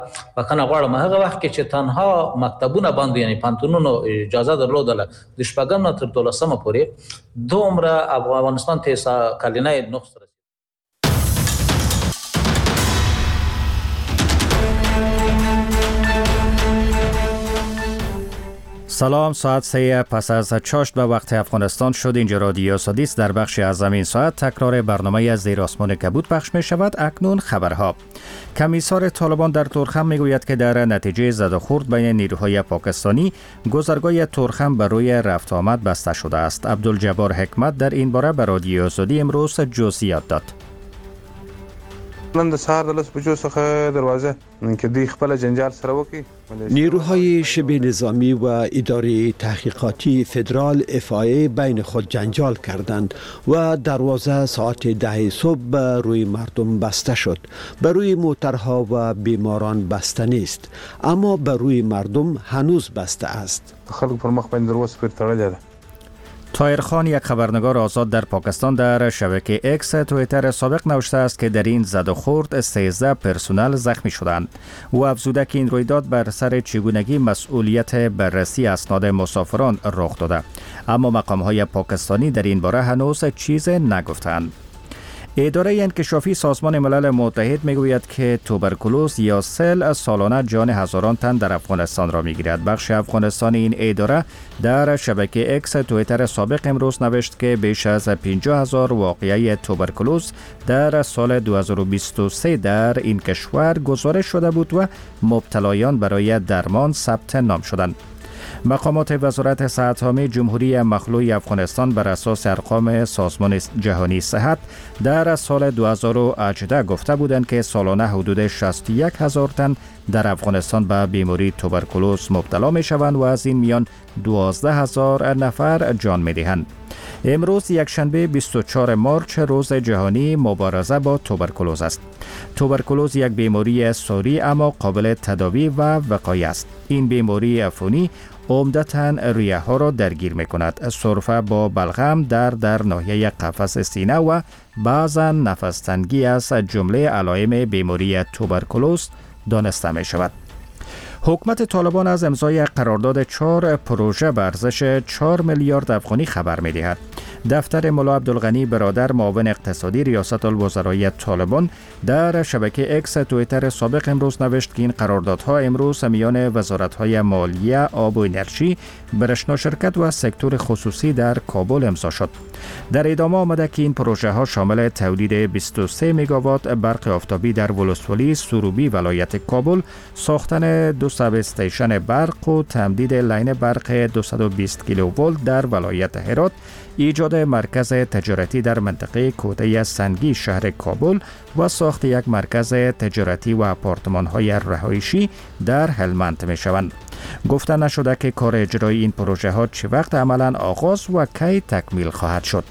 و کنه غواړم هغه وخت کې چې تنها مکتبونه باندې یعنی پانتونونو اجازه درلودله د شپږم نه تر 12مه پورې دومره افغانستان ته کلینه نقص رسید. سلام، ساعت 3 پس از چاشت به وقت افغانستان شد. اینجا رادیو سادیس در بخش از این ساعت تکرار برنامه از زیر آسمان کبود پخش می شود. اکنون خبرها. کمیسار طالبان در تورخم می گوید که در نتیجه زد و خورد بین نیروهای پاکستانی گذرگاه تورخم بر روی رفت آمد بسته شده است. عبدالجبار حکمت در این باره به رادیو سادی امروز جزئیات داد. نن د سهار د 10 بجو څخه دروازه که دی خپل جنجال سره وکي. نیروهای شبه نظامی و اداره تحقیقاتی فدرال FIA بین خود جنجال کردند و دروازه ساعت 10 صبح به روی مردم بسته شد. به روی موترها و بیماران بسته نیست، اما به روی مردم هنوز بسته است. خلک پر مخ باندې دروازه پر تړلې ده. طاهر خان، یک خبرنگار آزاد در پاکستان، در شبکه اکس توییتر سابق نوشته است که در این زد و خورد 13 پرسنل زخمی شدند. او افزوده که این رویداد بر سر چگونگی مسئولیت بررسی اسناد مسافران رخ داده، اما مقام‌های پاکستانی در این باره هنوز چیز نگفتند. اداره انکشافی سازمان ملل متحد میگوید که توبرکولوز یا سل سالانه جان هزاران تن در افغانستان را میگیرد. بخش افغانستانی این اداره در شبکه اکس توییتر سابق امروز نوشت که بیش از 50,000 واقعه توبرکولوز در سال 2023 در این کشور گزارش شده بود و مبتلایان برای درمان ثبت نام شدند. مقامات وزارت صحت عامه جمهوری مخلوع افغانستان بر اساس ارقام سازمان جهانی صحت در سال 2018 گفته بودند که سالانه حدود 61,000 تن در افغانستان به بیماری توبرکولوز مبتلا می شوند و از این میان 12,000 نفر جان می دهند. امروز یکشنبه 24 مارچ روز جهانی مبارزه با توبرکولوز است. توبرکولوز یک بیماری ساری اما قابل تداوی و وقایع است. این بیماری عفونی عمدتاً ریه ها را درگیر می کند. سرفه با بلغم در ناحیه قفس سینه و بعضا نفس تنگی از جمله علائم بیماری توبرکولوز دانسته می شود. حکومت طالبان از امضای قرارداد 4 پروژه به ارزش 4 میلیارد افغانی خبر می دهد. دفتر ملا عبدالغنی برادر معاون اقتصادی ریاست الوزرای طالبان در شبکه اکس توییتر سابق امروز نوشت که این قراردادها امروز میان وزارت‌های مالیه، آب و انرژی، برشنا شرکت و سکتور خصوصی در کابل امضا شد. در ادامه آمده که این پروژه ها شامل تولید 23 میگاوات برق آفتابی در ولسوالی سروبی ولایت کابل، ساختن 2 ساب استیشن برق و تمدید لین برق 220 کیلوولت در ولایت هرات، ایجاد مرکز تجارتی در منطقه کوته سنگی شهر کابل و ساخت یک مرکز تجارتی و آپارتمان‌های رهایشی در هلمند می شوند. گفته نشده که کار اجرای این پروژه ها چه وقت عملاً آغاز و کی تکمیل خواهد شد.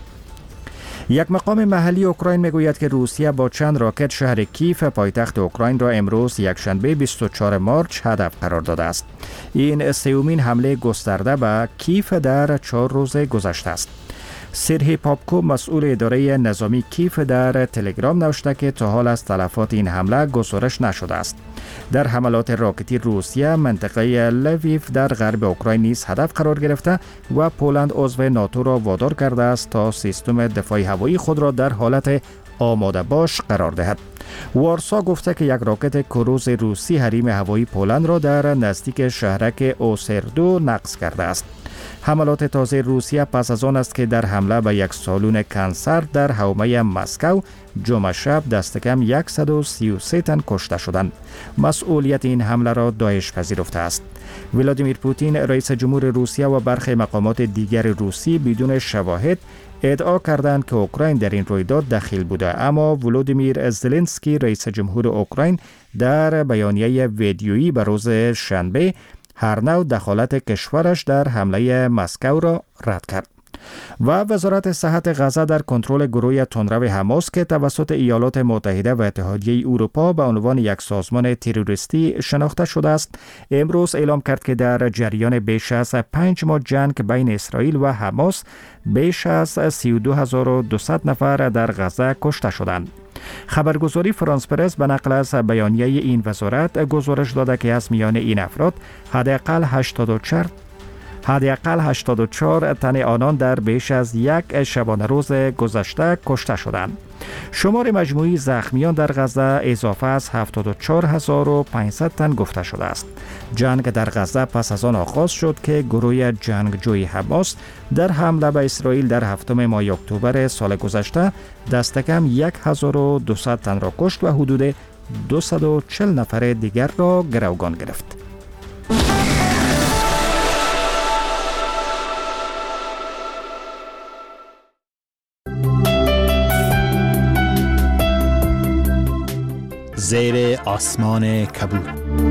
یک مقام محلی اوکراین میگوید که روسیه با چند راکت شهر کیف پایتخت اوکراین را امروز یکشنبه 24 مارچ هدف قرار داده است. این سومین حمله گسترده به کیف در 4 روز گذشته است. سرهی پاپکو، مسئول اداره نظامی کیف، در تلگرام نوشته که تا حال از تلفات این حمله گزارش نشده است. در حملات راکتی روسیه منطقه لویف در غرب اوکراین نیز هدف قرار گرفته و پولند عضو ناتو را وادار کرده است تا سیستم دفاعی هوایی خود را در حالت آماده باش قرار دهد. وارسا گفته که یک راکت کروز روسی حریم هوایی پولند را در نزدیک شهرک اوسردو نقص کرده است. حملات تازه روسیه پس از آن است که در حمله به یک سالن کنسرت در حومه مسکو جمعه شب دست کم 133 تن کشته شدند. مسئولیت این حمله را داعش پذیرفته است. ولادیمیر پوتین رئیس جمهور روسیه و برخی مقامات دیگر روسی بدون شواهد ادعا کردند که اوکراین در این رویداد دخیل بوده، اما ولودیمیر زلنسکی رئیس جمهور اوکراین در بیانیه ویدیویی به روز شنبه هر نوع دخالت کشورش در حمله مسکو را رد کرد. و وزارت صحت غزه در کنترل گروه تندرو حماس که توسط ایالات متحده و اتحادیه اروپا به عنوان یک سازمان تروریستی شناخته شده است، امروز اعلام کرد که در جریان بیش از 5 ماه جنگ بین اسرائیل و حماس بیش از 32200 نفر در غزه کشته شدند. خبرگزاری فرانس پرس به نقل از بیانیه این وزارت گزارش داده که از میان این افراد حداقل 84 تن آنان در بیش از یک شبانه روز گذشته کشته شدند. شمار مجموعی زخمیان در غزه اضافه از 74500 تن گفته شده است. جنگ در غزه پس از آن آغاز شد که گروه جنگجوی حماس در حمله به اسرائیل در 7 ماه اکتبر سال گذشته دست کم 1200 تن را کشت و حدود 240 نفر دیگر را گروگان گرفت. زیر آسمان کبود.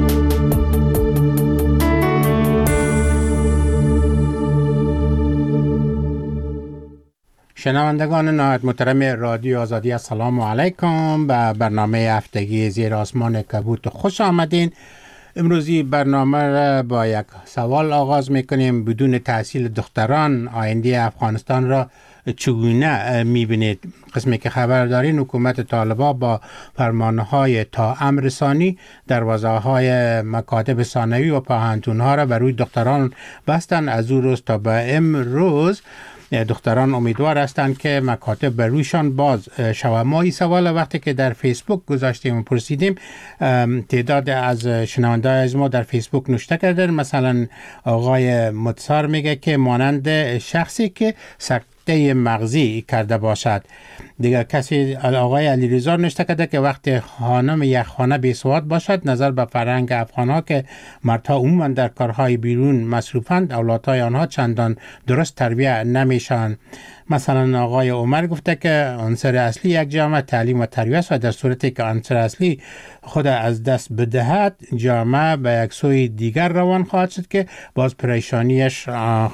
شنوندگان نهایت محترم رادیو آزادی، السلام علیکم. به برنامه هفتگی زیر آسمان کبود خوش آمدین. امروزی برنامه را با یک سوال آغاز میکنیم. بدون تحصیل دختران آینده افغانستان را چگونه میبینید؟ قسمی که خبر دارین حکومت طالبان با فرمانهای تا امر رسانی دروازه‌های مکاتب ثانوی و پوهنتون‌ها را بر روی دختران بستند. از او روز تا به امروز دختران امیدوار هستند که مکاتب بر رویشان باز شود. ما این سوال وقتی که در فیسبوک گذاشتیم و پرسیدیم، تعداد از شنونده از ما در فیسبوک نوشته کردن. مثلا آقای متصار میگه که مانند شخصی که سکته مغزی کرده باشد. دیگر کسی آقای علیرضا نوشته کرده که وقتی خانم یک خانه بی‌سواد باشد، نظر به فرهنگ افغان‌ها که مردها عموما در کارهای بیرون مصروفند، اولادهای آنها چندان درست تربیت نمیشن. مثلا آقای عمر گفته که عنصر اصلی یک جامعه تعلیم و تربیت است و در صورتی که عنصر اصلی خود از دست بدهد، جامعه به یک سوی دیگر روان خواهد شد که باز پریشانیش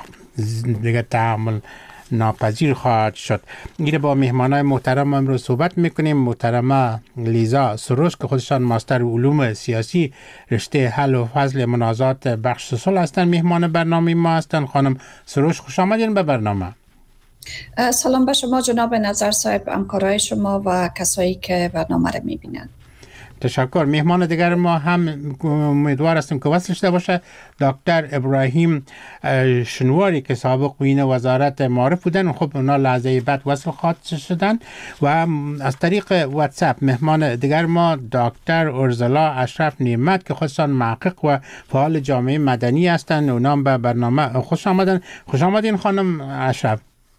دیگر تحمل ناپذیر خواهد شد. این با مهمانای محترم امروز صحبت میکنیم. محترمه لیزا سروش که خودشان ماستر علوم سیاسی رشته حل و فصل منازعات بخش صلح هستند، مهمان برنامه ما هستند. خانم سروش خوش آمدین به برنامه. سلام به شما جناب نظر صاحب، همکارای شما و کسایی که برنامه را میبینن. تشکر. مهمان دیگر ما هم امیدوار هستیم که وصل شده باشه. دکتر ابراهیم شنواری که سابق معین وزارت معارف بودن، خب اونا لحظه بعد وصل خواهد شدن. و از طریق واتساپ مهمان دیگر ما دکتر ارزلا اشرف نعمت که خودشان محقق و فعال جامعه مدنی هستند. اونا به برنامه خوش آمدن. خوش آمدین خانم اشرف.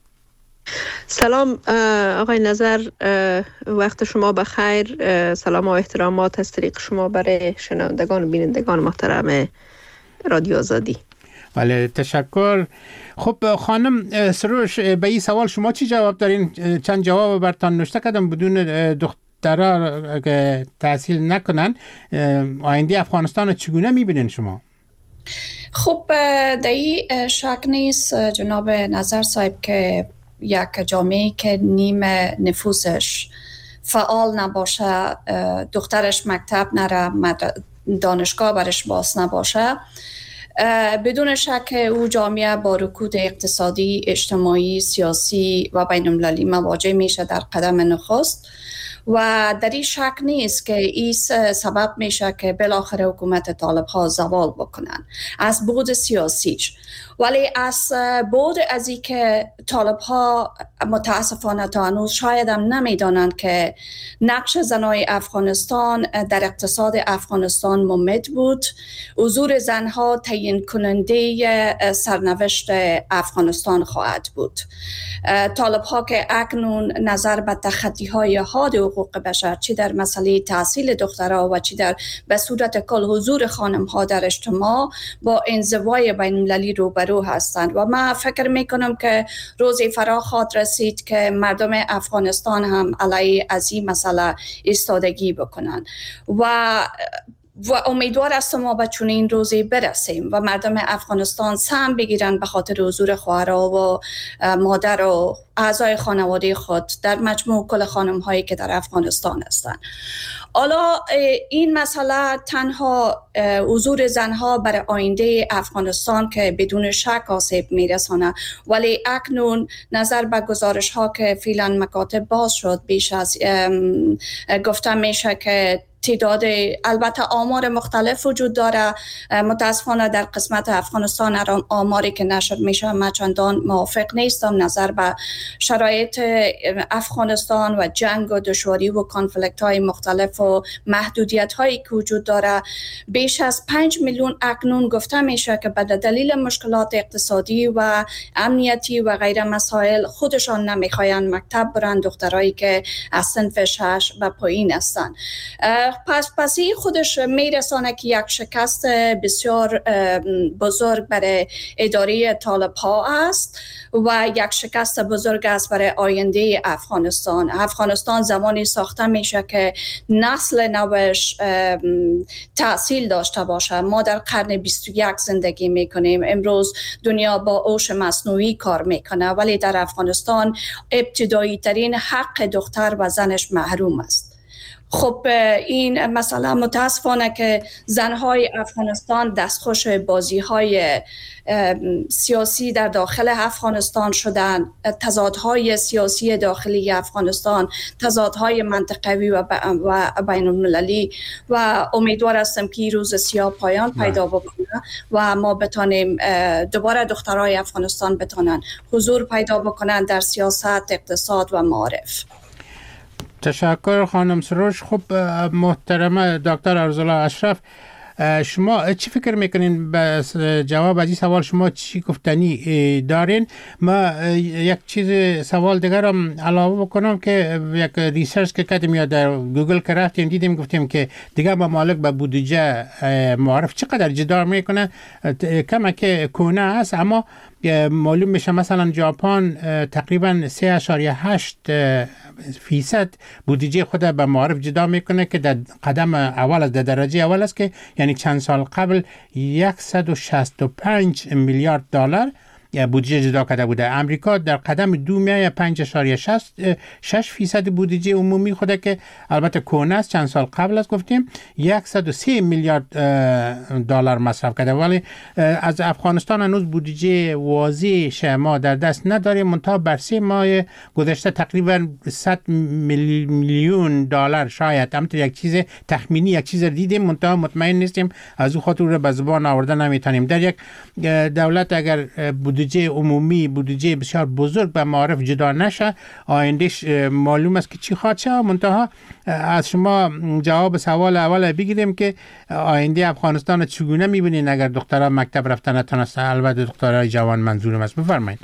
سلام آقای نظر، وقت شما بخیر. سلام و احترامات از طریق شما برای شنوندگان و بینندگان محترم رادیو آزادی. بله تشکر. خب خانم سروش، به این سوال شما چی جواب دارین؟ چند جواب برتان نوشته کردم. بدون دخترها که تحصیل نکنن آینده افغانستان رو چگونه میبینین شما؟ خب در این شک نیست جناب نظر صاحب که یک جامعه که نیم نفوسش فعال نباشه، دخترش مکتب نره، دانشگاه برش باز نباشه، بدون شک او جامعه با رکود اقتصادی، اجتماعی، سیاسی و بین المللی مواجه میشه در قدم نخست. و در این شک نیست که این سبب میشه که بالاخره حکومت طالب ها زوال بکنن از بعد سیاسیش. ولی از بعد از این که طالب ها متاسفانه تا هنوز شاید هم نمیدانند که نقش زنای افغانستان در اقتصاد افغانستان ممد بود. حضور زنها تعیین کننده سرنوشت افغانستان خواهد بود. طالب ها که اکنون نظر به تخطی های حاد حقوق بشر، چی در مسئله تحصیل دخترها و چی در به صورت کل حضور خانم ها در اجتماع با انزوای بین المللی روبرو هستند. و من فکر میکنم که روزی فرا خواهد رسید که مردم افغانستان هم علیه از این مسئله ایستادگی بکنند. و و امیدوار هستم ما به چنین روزی برسیم و مردم افغانستان سهم بگیرن به خاطر حضور خواهرها و مادر و اعضای خانواده خود در مجموع کل خانم هایی که در افغانستان هستند. حالا این مسئله تنها حضور زنها برای آینده افغانستان که بدون شک آسیب میرسانه، ولی اکنون نظر به گزارش ها که فعلا مکاتب باز شد بیش از گفته میشه که تعداد، البته آمار مختلف وجود داره، متاسفانه در قسمت افغانستان آماری که نشر میشه من چندان موافق نیستم نظر به شرایط افغانستان و جنگ و دشواری و کانفلیکت های مختلف و محدودیت هایی که وجود داره. بیش از 5 میلیون اکنون گفته میشه که به دلیل مشکلات اقتصادی و امنیتی و غیره مسائل خودشان نمیخواین مکتب برن، دخترایی که از صنف 6 و پایین هستن. پس این خودش میرسانه که یک شکست بسیار بزرگ برای اداره طالب ها است و یک شکست بزرگ است برای آینده افغانستان. افغانستان زمانی ساخته میشه که نسل نوش تأثیر داشته باشه. ما در قرن 21 زندگی میکنیم. امروز دنیا با هوش مصنوعی کار میکنه، ولی در افغانستان ابتدایی ترین حق دختر و زنش محروم است. خب این مسئله متاسفانه که زنهای افغانستان دستخوش بازی‌های سیاسی در داخل افغانستان شدن، تضادهای سیاسی داخلی افغانستان، تضادهای منطقوی و بین المللی، و امیدوار هستم که روز سیاه پایان پیدا بکنه و ما بتانیم دوباره دخترای افغانستان بتانن حضور پیدا بکنن در سیاست، اقتصاد و معارف. تشکر خانم سروش. خب محترم دکتر ارزالله اشرف، شما چی فکر میکنین به جواب از این سوال شما چی گفتنی دارین؟ ما یک چیز سوال دیگر هم علاوه بکنم که یک ریسرچ که کردیم یا در گوگل که رفتیم دیدیم گفتیم که دیگر ممالک به بودجه معارف چقدر جدا میکنه. کمک کونه است، اما معلوم میشه مثلا ژاپن تقریبا 3.8% بودجه خود به معارف جدا میکنه که در قدم اول از در درجه اول است، که یعنی چند سال قبل 165 میلیارد دلار بودجه جدا کرده بوده. امریکا در قدم 2.5.6% بودجه عمومی خود که البته کونه است، چند سال قبل است گفتیم 103 میلیارد دلار مصرف کرده، ولی از افغانستان هنوز بودجه واضح ما در دست نداریم. منتها بر 3 ماه گذشته تقریبا 100 میلیون دلار شاید، همینطور یک چیز تخمینی یک چیز دیدیم، منتها مطمئن نیستیم، از او خاطر رو به زبان آوردن نمیتونیم. در یک دولت اگر بودجه عمومی، بودجه بسیار بزرگ به معارف جدا نشه، آیندهش معلوم است که چی خواهد شد. منتها از شما جواب سوال اول بگیریم که آینده افغانستان چگونه میبینین اگر دخترها مکتب رفتن نتونستن؟ البته دخترای جوان منظورم است. بفرمایید.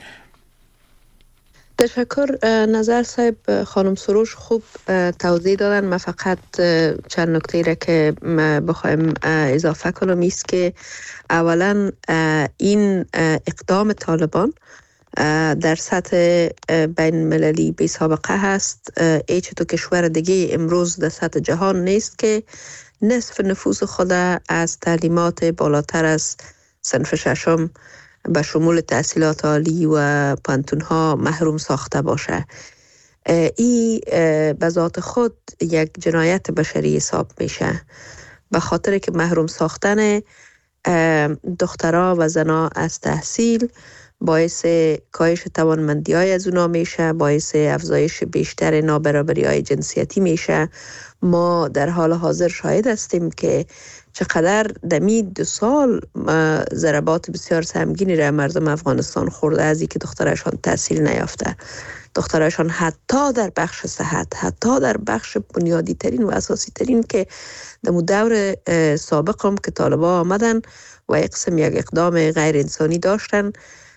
تشکر. نظر صاحب خانم سروش خوب توضیح دادن. من فقط چند نکته را که بخوایم اضافه کنم است که اولا این اقدام طالبان در سطح بین المللی بی سابقه هست. هیچ تو کشور دیگه امروز در سطح جهان نیست که نصف نفوس خود از تعلیمات بالاتر از صنف 6 به شمول تحصیلات عالی و پانتونها محروم ساخته باشه. این به ذات خود یک جنایت بشری حساب میشه، به خاطر که محروم ساختن دخترها و زنها از تحصیل باعث کاهش توانمندی های از اونا میشه، باعث افزایش بیشتر نابرابری های جنسیتی میشه. ما در حال حاضر شاهد هستیم که چقدر دمی 2 سال ضربات بسیار سهمگینی را مردم افغانستان خورده از اینکه دخترشان تحصیل نیافته. دخترشان حتی در بخش صحت، حتی در بخش بنیادی ترین و اساسی ترین که در دور سابق هم که طالبا آمدن و یک اقدام غیر انسانی داشتن،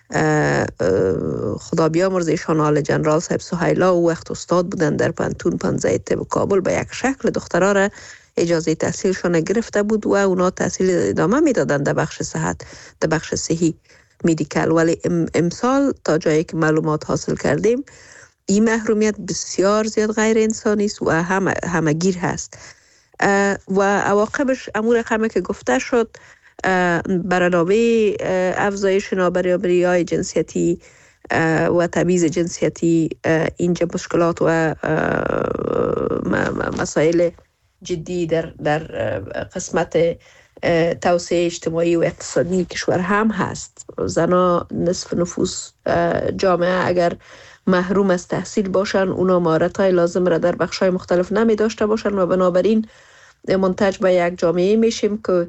خدا بیامرزه ایشان آل جنرال صاحب سهیلا او وقت استاد بودن در پانتون 15 طب کابل، به یک شکل دخترها را اجازه تحصیلشون گرفته بود و اونا تحصیل ادامه میدادن در بخش صحت، در بخش صحی میدیکل. ولی امسال تا جایی که معلومات حاصل کردیم این محرومیت بسیار زیاد غیر انسانی است و همگیر هست. و عواقبش امور رقمی که گفته شد، برنامه افزایش نابرابری‌های جنسیتی و تبعیض جنسیتی، اینجا مشکلات و مسائل جدی در قسمت توسعه اجتماعی و اقتصادی کشور هم هست. زنها نصف نفوس جامعه اگر محروم از تحصیل باشن، اونا مهارت‌های لازم را در بخش‌های مختلف نمی داشته باشن و بنابراین منتج به یک جامعه میشیم که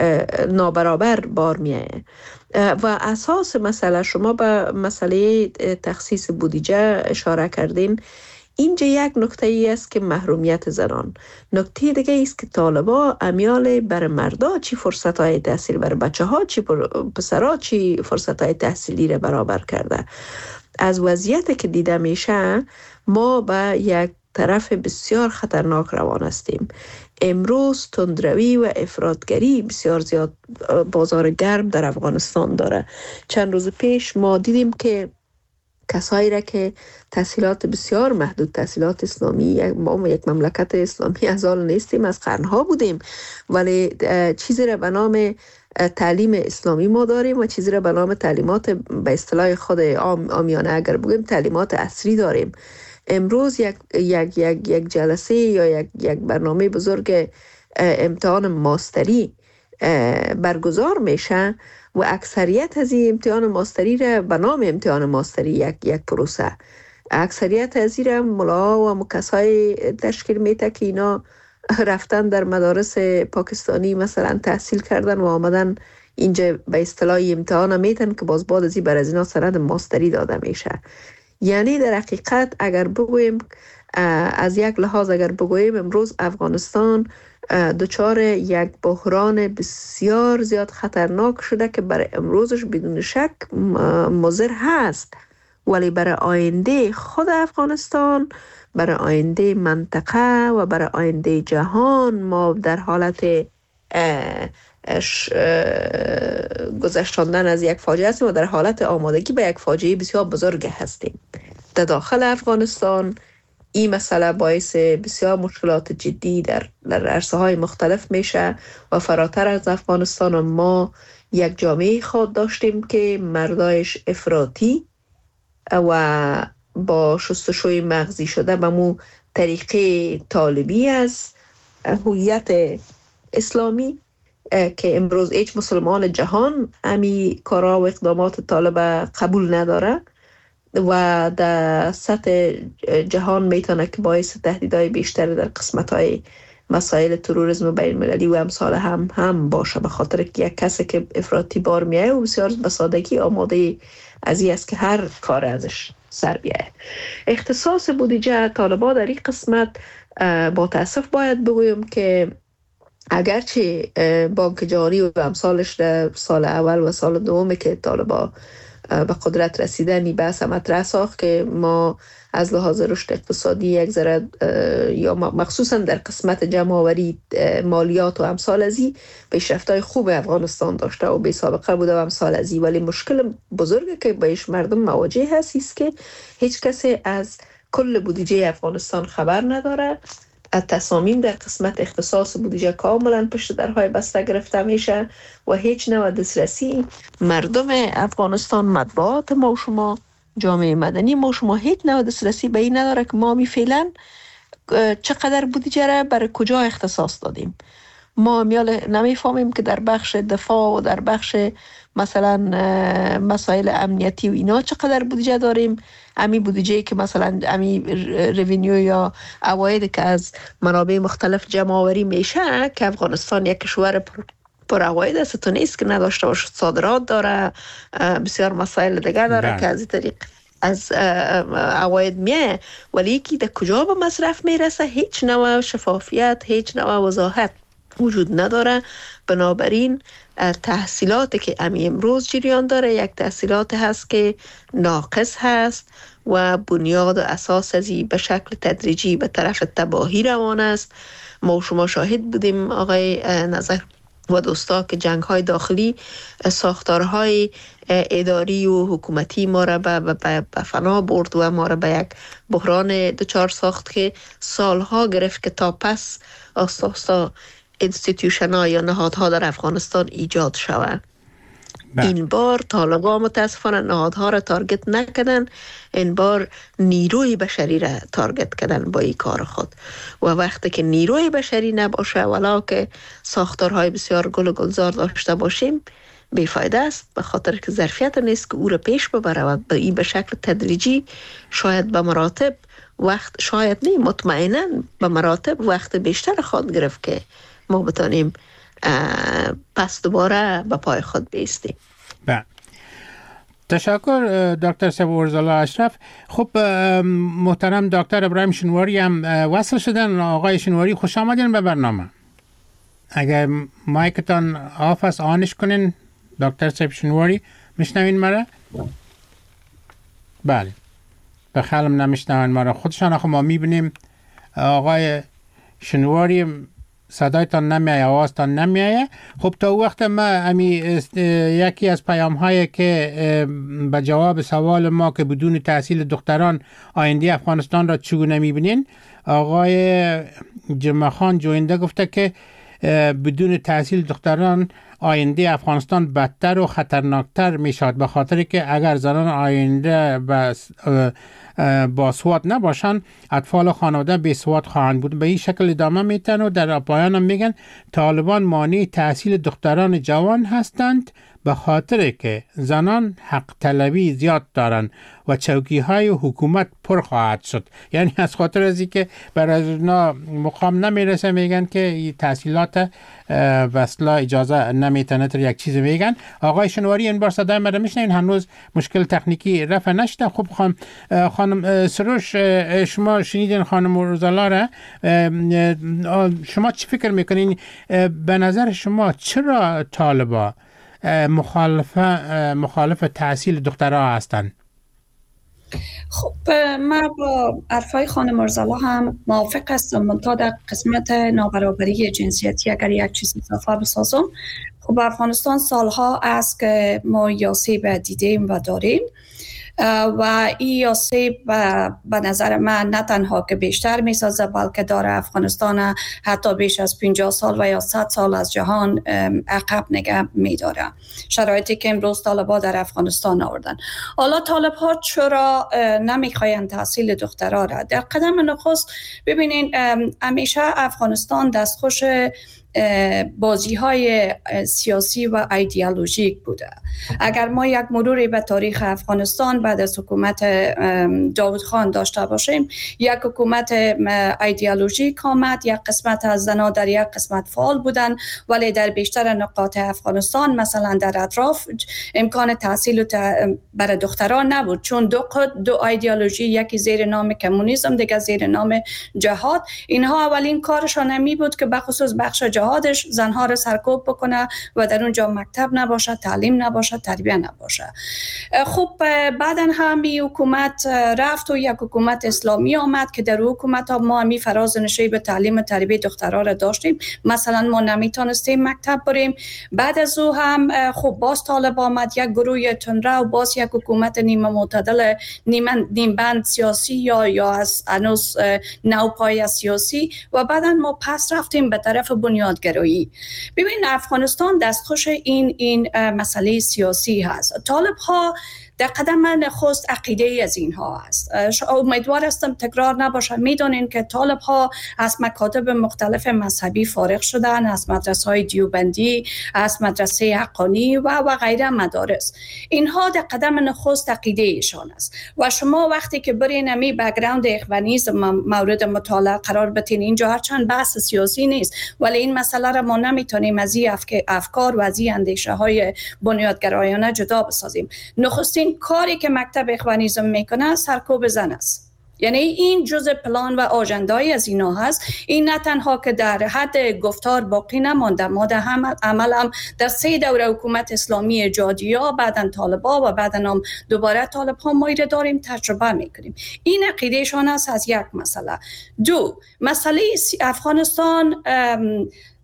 نابرابر بار میایه. و اساس مسئله، شما به مسئله تخصیص بودجه اشاره کردین، اینجا یک نکته ای است که محرومیت زنان. نکته دیگه است که طالبا امیال بر مردا چی فرصت های تحصیل، بر بچه ها چی پسرها چی فرصت های تحصیلی را برابر کرده. از وضعیت که دیده میشه ما به یک طرف بسیار خطرناک روان هستیم. امروز تندروی و افراطگری بسیار زیاد بازار گرم در افغانستان داره. چند روز پیش ما دیدیم که کسایی را که تحصیلات بسیار محدود، تحصیلات اسلامی، ما یک مملکت اسلامی از آن نیستیم، از قرنها بودیم، ولی چیزی را به نام تعلیم اسلامی ما داریم و چیزی را به نام تعلیمات به اصطلاح خود عامیانه اگر بگیم تعلیمات عصری داریم. امروز یک جلسه یا یک برنامه بزرگ امتحان ماستری برگزار میشه و اکثریت از این امتحان ماستری را به نام امتحان ماستری یک پروسه، اکثریت از این را ملا و مکسای تشکیل میده که اینا رفتن در مدارس پاکستانی مثلا تحصیل کردن و آمدن اینجا به اصطلاح امتحان میتن که باز بعد از این بر از اینا سند ماستری داده میشه. یعنی در حقیقت اگر بگوییم از یک لحاظ اگر بگوییم امروز افغانستان دچار یک بحران بسیار زیاد خطرناک شده که برای امروزش بدون شک مضر هست، ولی برای آینده خود افغانستان، برای آینده منطقه و برای آینده جهان ما در حالت گذشتاندن از یک فاجعه هستیم و در حالت آمادگی به یک فاجعه بسیار بزرگ هستیم. در داخل افغانستان این مسئله باعث بسیار مشکلات جدی در عرصه های مختلف میشه و فراتر از افغانستان ما یک جامعه خود داشتیم که مردایش افراطی و با شستشوی مغزی شده به مو طریقه طالبی از هویت اسلامی که امروز هیچ مسلمان جهان امی کارا و اقدامات طالب قبول نداره و در سطح جهان میتونه که باعث تهدیدهای بیشتر در قسمت‌های مسائل تروریسم بین المللی و امثال هم باشه، به خاطر که یک کسی که افراطی بار میایه و بسیار به سادگی آماده از این است که هر کار ازش سر بیایه. اختصاص بودجه طالبان در این قسمت با تاسف باید بگویم که اگرچه بانک جهانی و امثالش در سال اول و سال دوم که طالبان به قدرت رسیدن بحث مطرح ساخت که ما از لحاظ رشد اقتصادی یک ذره یا مخصوصا در قسمت جمع‌آوری مالیات و امثال ازی پیشرفت‌های خوب افغانستان داشته و بی سابقه بوده و امثال ازی، ولی مشکل بزرگی که بهش مردم مواجه هست است که هیچ کسی از کل بودجه افغانستان خبر نداره. تصامیم در قسمت اختصاص بودجه کاملا پشت درهای بسته گرفته میشه و هیچ نوع دسترسی مردم افغانستان، مطبوعات ما و شما، جامعه مدنی ما و شما هیچ نوع دسترسی به این نداره که ما فعلا چقدر بودجه را برای کجا اختصاص دادیم. ما نمیفهمیم که در بخش دفاع و در بخش مثلا مسائل امنیتی و اینا چقدر بودجه داریم. امی بودجه که مثلا امی روینیو یا عواید که از منابع مختلف جمع آوری میشه که افغانستان یک کشور پر عواید است، تو نیست که نداشته باشه، صادرات داره، بسیار مسائل دیگر داره که از این طریق از عواید میه، ولی یکی در کجا به مصرف میرسه هیچ نوع شفافیت، هیچ نوع وضاحت وجود نداره. بنابراین تحصیلاتی که امی امروز جریان داره یک تحصیلات هست که ناقص هست و بنیاد و اساس ازی به شکل تدریجی به طرف تباهی روان است. ما شما شاهد بودیم آقای نظر و دوستا که جنگ های داخلی ساختارهای اداری و حکومتی ما را به فنا برد و ما را به یک بحران دچار ساخت که سالها گرفت که تا پس آساسا انستیتیوشن ها یا نهادها در افغانستان ایجاد شود. این بار طالبان متاسفانه نهادها را تارگت نکردن، این بار نیروی بشری را تارگت کردن با این کار خود. و وقتی که نیروی بشری نباشه ولا که ساختارهای بسیار گل و گلزار داشته باشیم بیفایده است، به خاطر که ظرفیت نیست که او را پیش ببره و این به شکل تدریجی شاید به مراتب وقت، شاید نه مطمئنا به مراتب وقت بیشتر خود گرفت که ما بتانیم پس دوباره به پای خود بیستیم. تشکر دکتر سبورزالا اشرف. خب محترم دکتر ابراهیم شنواری هم وصل شدن. آقای شنواری خوش آمدین به برنامه. اگر مایکتان آف است آنش کنین. دکتر صاحب شنواری میشنوین مرا؟ بله به خیالم نمیشنوین مرا، خودشان آخه ما میبینیم. آقای شنواری صدایتان نمیایه، آوازتان نمیایه. خب تا وقت ما یکی از پیام هایی که به جواب سوال ما که بدون تحصیل دختران آینده افغانستان را چگونه میبینین، آقای جمعه خان جوینده گفته که بدون تحصیل دختران آینده افغانستان بدتر و خطرناکتر میشد، به خاطر که اگر زنان آینده با سواد نباشن اطفال و خانواده بی سواد خواهند بود. به این شکل ادامه میتن و در پایان هم میگن طالبان مانع تحصیل دختران جوان هستند به خاطر که زنان حق طلبی زیاد دارند و چوکی های حکومت پر خواهد شد. یعنی از خاطر از اینکه برای اونا مقام نمیرسه میگن که تحصیلات وصلا اجازه نمیتونه تر یک چیز میگن. آقای شنواری این بار صدای من میشنین؟ هنوز مشکل تکنیکی رفع نشده. خب خانم سروش شما شنیدین خانم روزالا را، شما چی فکر میکنین؟ به نظر شما چرا طالبا مخالف تحصیل دخترها هستند؟ خب من با حرفای خانم مرزالا هم موافق هستم، منتها در قسمت نابرابری جنسیتی اگر یک چیز اضافه بسازم. خب افغانستان سالها است که ما یاسیب دیدیم و داریم و این یاسیب به نظر من نه تنها که بیشتر میسازه بلکه داره افغانستان حتی بیش از 50 سال و یا 100 سال از جهان عقب نگه میداره. شرایطی که امروز طالبان در افغانستان آوردن. حالا طالب‌ها چرا نمیخواین تحصیل دخترها را؟ در قدم نخست ببینین همیشه افغانستان دستخوش بازی های سیاسی و ایدئولوژیک بوده. اگر ما یک مروری به تاریخ افغانستان بعد از حکومت داود خان داشته باشیم، یک حکومت ایدئولوژیک آمد، یک قسمت از زنان در یک قسمت فعال بودن ولی در بیشتر نقاط افغانستان مثلا در اطراف امکان تحصیل برای دختران نبود، چون دو ایدئولوژی، یکی زیر نام کمونیسم دیگه زیر نام جهاد، اینها اولین کارشان نمی بود که بخصوص بخش جهادش زنها رو سرکوب بکنه و در اونجا مکتب نباشه، تعلیم نباشه، تربیه نباشه. خب بعداً هم این حکومت رفت و یک حکومت اسلامی آمد که در حکومت ها ما همی فراز نشی به تعلیم و تربیه دخترها را داشتیم. مثلا ما نمیتونستیم مکتب بریم. بعد از او هم خب باز طالب آمد، یک گروه تندرو، باز یک حکومت نیمه معتدل، نیم بند سیاسی یا از انوس نوپای سیاسی و بعداً ما پس رفتیم به طرف بنیادگرایی. ببین افغانستان دستخوش این مسئله سیاسی هست. طالب ها در قدم نخست عقیده ای از اینها هست. امیدوار هستم تکرار نباشه. میدونین که طالب ها از مکاتب مختلف مذهبی فارغ شدن، از مدرسه های دیوبندی، از مدرسه حقانی و غیره مدارس. اینها در قدم نخست عقیده ایشان است و شما وقتی که برین امی بک‌گراند اخوانیسم مورد مطالعه قرار بتین، اینجا هرچند بحث سیاسی نیست ولی این مسئله را ما نمیتونیم از این افکار و از این اندیشه های بنیادگرایانه جدا بسازیم. نخستین کاری که مکتب اخوانیسم میکنه سرکوب زن است. یعنی این جزء پلان و آژندای از اینا هست. این نه تنها که در حد گفتار باقی نمانده، ما در عمل هم در 3 دوره حکومت اسلامی جادیا، بعدن طالبا و بعدن هم دوباره طالبها ما ایره داریم تجربه میکنیم. این عقیدهشان است از یک مسئله. 2 مسئله افغانستان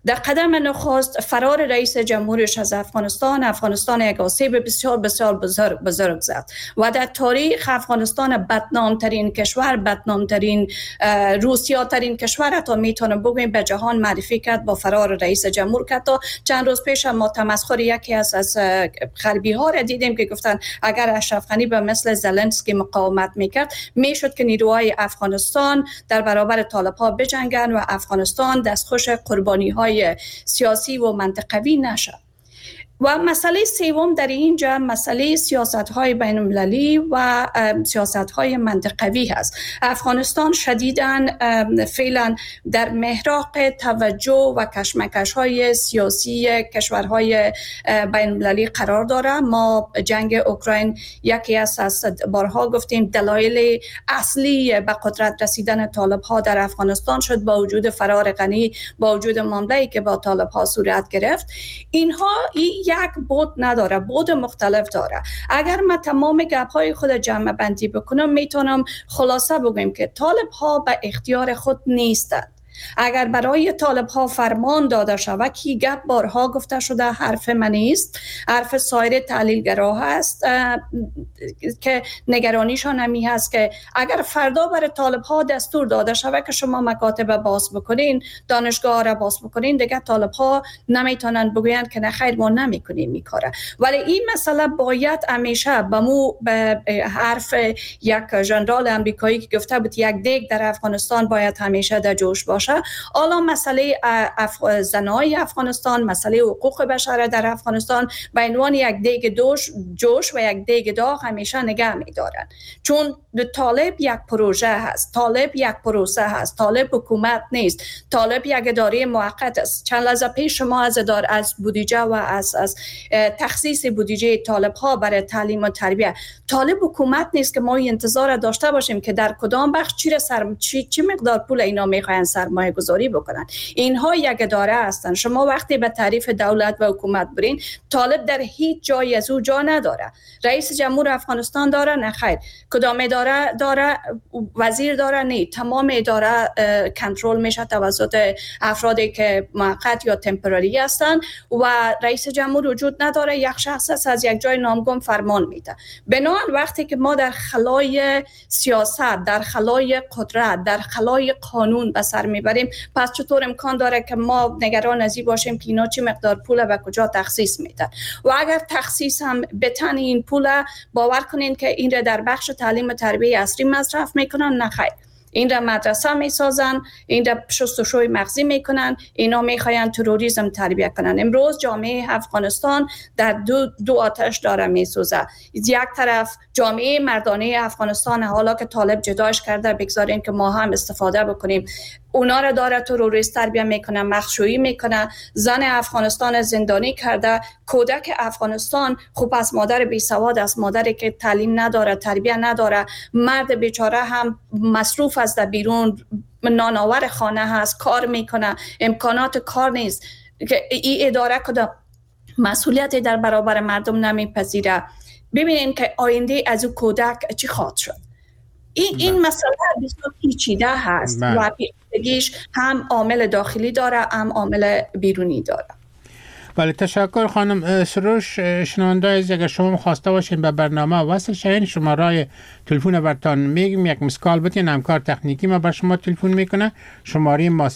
در قدم نخست فرار رئیس جمهورش از افغانستان یک آسیب بسیار بسیار بزرگ زد و در تاریخ افغانستان بدنامترین کشور، بدنامترین روسیاترین کشور حتی میتونم بگویم به جهان معرفی کرد با فرار رئیس جمهور. که تا چند روز پیش ما تمسخر یکی از غربی ها را دیدیم که گفتن اگر اشرف غنی به مثل زلنسکی مقاومت میکرد میشد که نیروهای افغانستان در برابر طالب ها بجنگن و افغانستان دستخوش قربانی های سیاسی و منطقوی نشد. و مسئله سوم در اینجا مسئله سیاست‌های بین‌المللی و سیاست‌های منطقوی هست. افغانستان شدیداً فعلا در محراق توجه و کشمکش‌های سیاسی کشورهای بین‌المللی قرار داره. ما جنگ اوکراین یکی از بارها گفتیم دلایل اصلی به قدرت رسیدن طالب‌ها در افغانستان شد با وجود فرار غنی، با وجود معامله‌ای که با طالب‌ها صورت گرفت. اینها یک بود نداره، بود مختلف داره. اگر من تمام گپ‌های خود جمع بندی بکنم میتونم خلاصه بگم که طالب ها به اختیار خود نیستند. اگر برای طالب ها فرمان داده شود که گپ بارها گفته شده حرف من نیست، حرف سایر تحلیلگرا هست که نگرانیشان همی هست که اگر فردا برای طالب ها دستور داده شود که شما مکاتب باز بکنین، دانشگاه را باز بکنین، دیگه طالب ها نمیتونن بگویند که نه خیر ما نمیکنیم میکاره. ولی این مسئله باید همیشه به حرف یک ژنرال امریکایی که گفته بود یک دیگ در افغانستان باید همیشه در جوش باشه. حالا مسئله زنای افغانستان، مسئله حقوق بشر در افغانستان به عنوان یک دیگ جوش و یک دیگ داغ همیشه نگه می‌دارن. چون طالب یک پروژه هست، طالب یک پروسه هست، طالب حکومت نیست، طالب یک اداره موقت است. چند لحظه پیش شما از بودجه و از تخصیص بودجه طالب ها برای تعلیم و تربیت، طالب حکومت نیست که ما انتظار داشته باشیم که در کدام بخش چی مقدار پول اینا میخواین سرمایه گذاری بکنن. اینها یک اداره هستن. شما وقتی به تعریف دولت و حکومت برین، طالب در هیچ جایی از او جا نداره. رئیس جمهور افغانستان داره؟ نه خیر. کدام اداره داره؟ وزیر داره؟ نه. تمام اداره کنترل میشه توسط افرادی که موقت یا تمپرری هستن و رئیس جمهور وجود نداره. یک شخص از یک جای نامگم فرمان میده. بنابراین وقتی که ما در خلای سیاست، در خلای قدرت، در خلای قانون به سر میبریم، پس چطور امکان داره که ما نگران از این باشیم که اینا چه مقدار پول به کجا تخصیص میدن؟ و اگر تخصیص هم بتن این پول، باور کنین که این را در بخش تعلیم و تربیت عصری مصرف میکنن؟ نه خیر. این را مدرسه میسازن، این را شستشوی مغزی میکنن، اینا میخواین تروریسم تربیت کنن. امروز جامعه افغانستان در دو آتش داره میسوزه. یک طرف جامعه مردانه افغانستان، حالا که طالب جداش کرده بگذارین که ما هم استفاده بکنیم، اونا را داره تروریست تربیت میکنه، مخشویی میکنه، زن افغانستان زندانی کرده. کودک افغانستان خوب از مادر بی سواد است، مادری که تعلیم نداره، تربیت نداره، مرد بیچاره هم مصروف از در بیرون، نانآور خانه هست، کار میکنه، امکانات کار نیست که این اداره کده مسئولیت در برابر مردم نمیپذیره. ببینین که آینده از او کودک چی خواهد شد. این مسئله بسیار پیچیده هست و پیچیدگیش هم عامل داخلی داره هم عامل بیرونی داره. بله، تشکر خانم سروش. شنونده از اگر شما خواسته باشین به برنامه وصل شین، شماره تلفن برتان میگم، یک مسکال بتین، همکار تکنیکی ما بر شما تلفن میکنه. شماره ما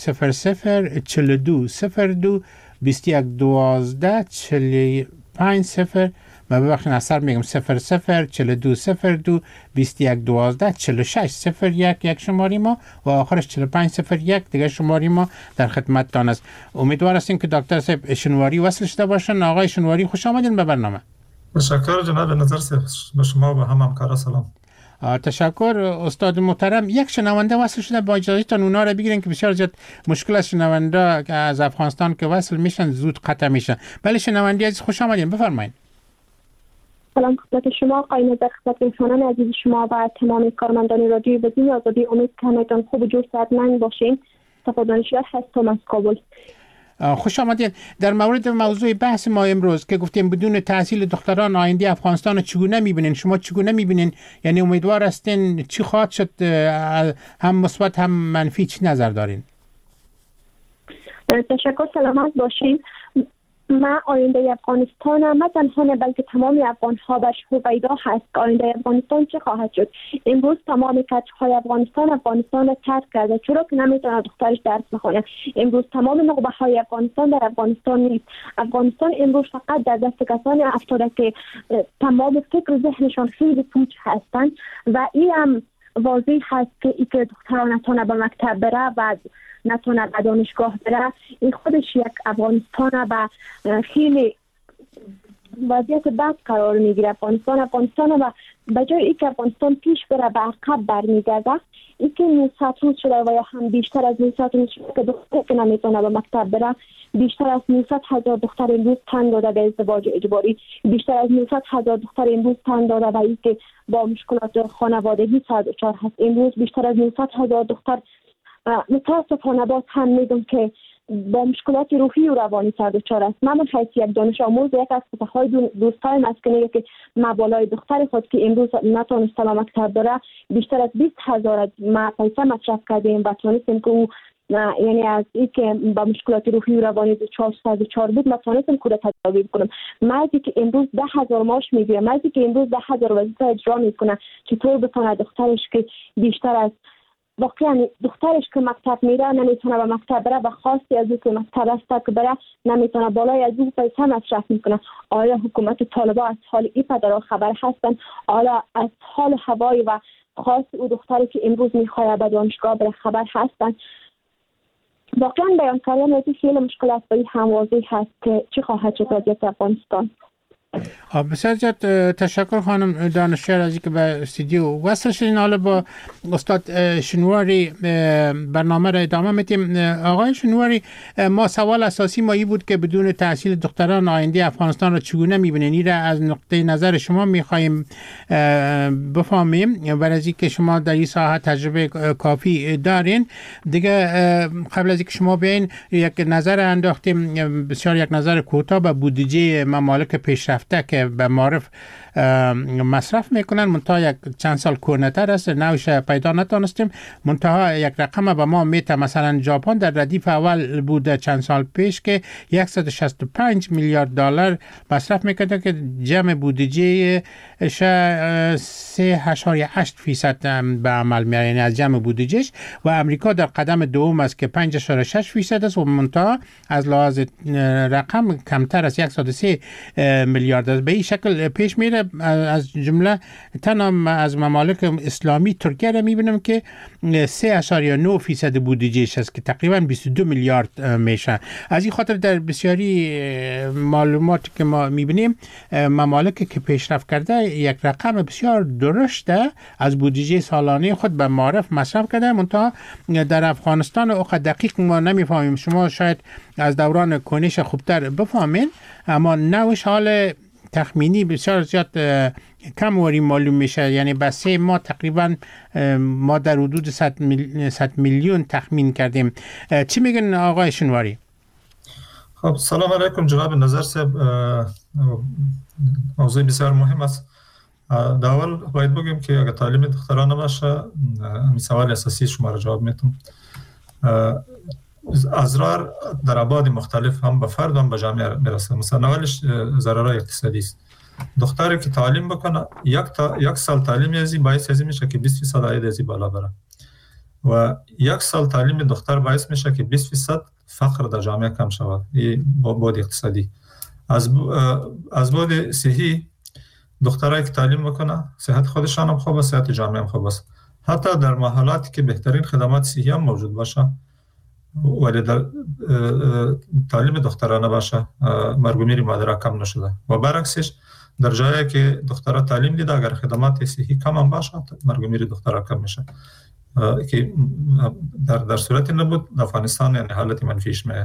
004202 2112 45 ما ببخشید اثر میگم 004202 2112 4601 یک شماری ما و آخرش 4501 دیگه شماری ما در خدمتتان است. امیدوار هستیم که دکتر صاحب شنواری وصل شده باشن. آقای شنواری خوش آمدین به برنامه. تشکر جناب نظر صاحب، به شما و هم همکارا سلام. تشکر استاد محترم. یک شنونده وصل شده، با اجازهتون اونا رو بگیرین که بسیار زیاد مشکل از شنونده که از افغانستان که وصل میشن زود قطع میشن. بله شنونده عزیز خوش آمدین، بفرمایید. سلام خدمت شما آقای نظر، خدمت انسانان عزیز شما و تمام کارمندان رادیوی بدین آزادی. امید که همتون خوب و جور صحتمند باشین. صفادانشگر هستم از کابل. خوش آمدید. در مورد موضوع بحث ما امروز که گفتیم بدون تحصیل دختران آینده افغانستان چگونه میبینین؟ شما چگونه میبینین؟ یعنی امیدوار هستین چی خواهد شد؟ هم مثبت هم منفی چی نظر دارین؟ تشکر، سلامت باشین. من آینده افغانستانم، نه تنها نه بلکه تمام افغان ها به شهر پیدا هست که آینده افغانستان چه خواهد شد. امروز تمام بچه‌های افغانستان را ترک کرده، چرا که نمیتونه دخترش درس بخونه. امروز تمام نخبه های افغانستان در افغانستان نیست. افغانستان امروز فقط در دست کسانی افتاده که تمام فکر و ذهنشان خیلی پوچ هستند و این هم واضح هست که ای که دختران نتونه به مکتب بره و نتونه به دانشگاه بره، این خودش یک افغانستان به خیلی وضعیت بد قرار میگیره. افغانستان و به جای اینکه افغانستان پیش بره به عقب برمیگرده. این که 900 روز شده و یا هم بیشتر از 900 روز شده که دختر که نمیتونه به مکتب بره. بیشتر از 900,000 دختر امروز تن داده به ازدواج اجباری. بیشتر از 900,000 دختر امروز تن داده به اینکه با مشکلات خانوادگی دچار هست. امروز بیشتر از 900,000 دختر متاسفانه باز هم میگم که با مشکلات روحی و روانی دچار است. من حیثیت دانش آموز یک از فتحهای دوستایم است که میگه که مبالای دختر خود که امروز نتونسته به مکتب بره بیشتر از 20,000 پیسه مصرف کردیم و تونستیم که او یعنی از این که با مشکلات روحی و روانی دچار بود تونستیم که تداوی کنم. مردی که امروز 10,000 معاش میگیره، مردی که امروز 10,000 وظیفه اجرا میکنه، چطور بتونه دخترش که بیشتر از واقعا دخترش که مکتب میره نمیتونه به مکتب بره و خاصی از او که مکتب است که بره نمیتونه بالای از او پیسه مصرف میکنه. آیا حکومت طالبان از حال این پدرها خبر هستن؟ آیا از حال هوای و خاص او دختری که امروز میخواد به دانشگاه بره خبر هستن؟ واقعا بیان کردن از این خیلی مشکلات به هم واضح هست که چی خواهد شد وضعیت افغانستان. بسیار زیاد تشکر خانم دانشور از اینکه به استودیو وصل شدین. حالا با استاد شنواری برنامه را ادامه میدیم. آقای شنواری، ما سوال اساسی ما این بود که بدون تحصیل دختران آینده افغانستان را چگونه میبینین؟ این را از نقطه نظر شما میخوایم بفهمیم. برای از اینکه شما در این ساحه تجربه کافی دارین دیگه، قبل از اینکه شما بیاین یک نظر انداختیم، بسیار یک نظر کوتاه به بودجه ممالک پیشرفته که به معرف مصرف میکنن، منتها یک چند سال کهنه‌تر است، نوش پیدا نتونستیم. منتها یک رقم به ما میته، مثلا ژاپن در ردیف اول بوده چند سال پیش که 165 میلیارد دلار مصرف میکرده که جمع بودجه 3.8% به عمل میاره، یعنی از جمع بودجهش. و امریکا در قدم دوم است که 5.6% است و منتها از لحاظ رقم کمتر از 103 میلیارد است. به این شکل پیش میره. از جمله تنها از ممالک اسلامی ترکیه را میبینم که 3.9% بودجهش است که تقریبا 22 میلیارد میشه. از این خاطر در بسیاری معلوماتی که ما میبینیم ممالکی که پیشرفت کرده یک رقم بسیار درشته از بودجه سالانه خود به معرف مصرف کرده، منتها در افغانستان اوقات دقیق ما نمیفهمیم. شما شاید از دوران کنش خوبتر بفهمین، اما نوش حال تخمینی بسیار زیاد کم وری معلوم میشه. یعنی با 3 ماه تقریبا ما در حدود 100 میلیون تخمین کردیم. چی میگن آقای شنواری؟ خب سلام علیکم جناب نظر صاحب. موضوع بسیار مهم است. در اول باید بگیم که اگر تعلیم دختران نباشه، این سوال اساسی شما را جواب میتونم. اضرار در ابعاد مختلف هم به فرد هم به جامعه میرسه. مثلا اولش ضررهای اقتصادی است. دختری که تعلیم بکنه یک سال تعلیم ازی باعث ازی میشه که 20% عاید ازی بالا بره و یک سال تعلیم دختر باعث میشه که 20% فقر در جامعه کم شود. این بعد اقتصادی. از بعد صحی، دخترایی که تعلیم بکنه صحت خودشان هم خوب است، صحت جامعه هم خوب است. حتی در محلاتی که بهترین خدمات صحی هم موجود باشه ولی در تعلیم دخترانه باشه، مرگ و میر مادرها کم نشده. و برعکسش در جایی که دخترها تعلیم دیده اگر خدمات صحی کم هم باشه، مرگ و میر دخترها کم میشه. که در صورت نبود افغانستان یعنی حالت منفیش میه.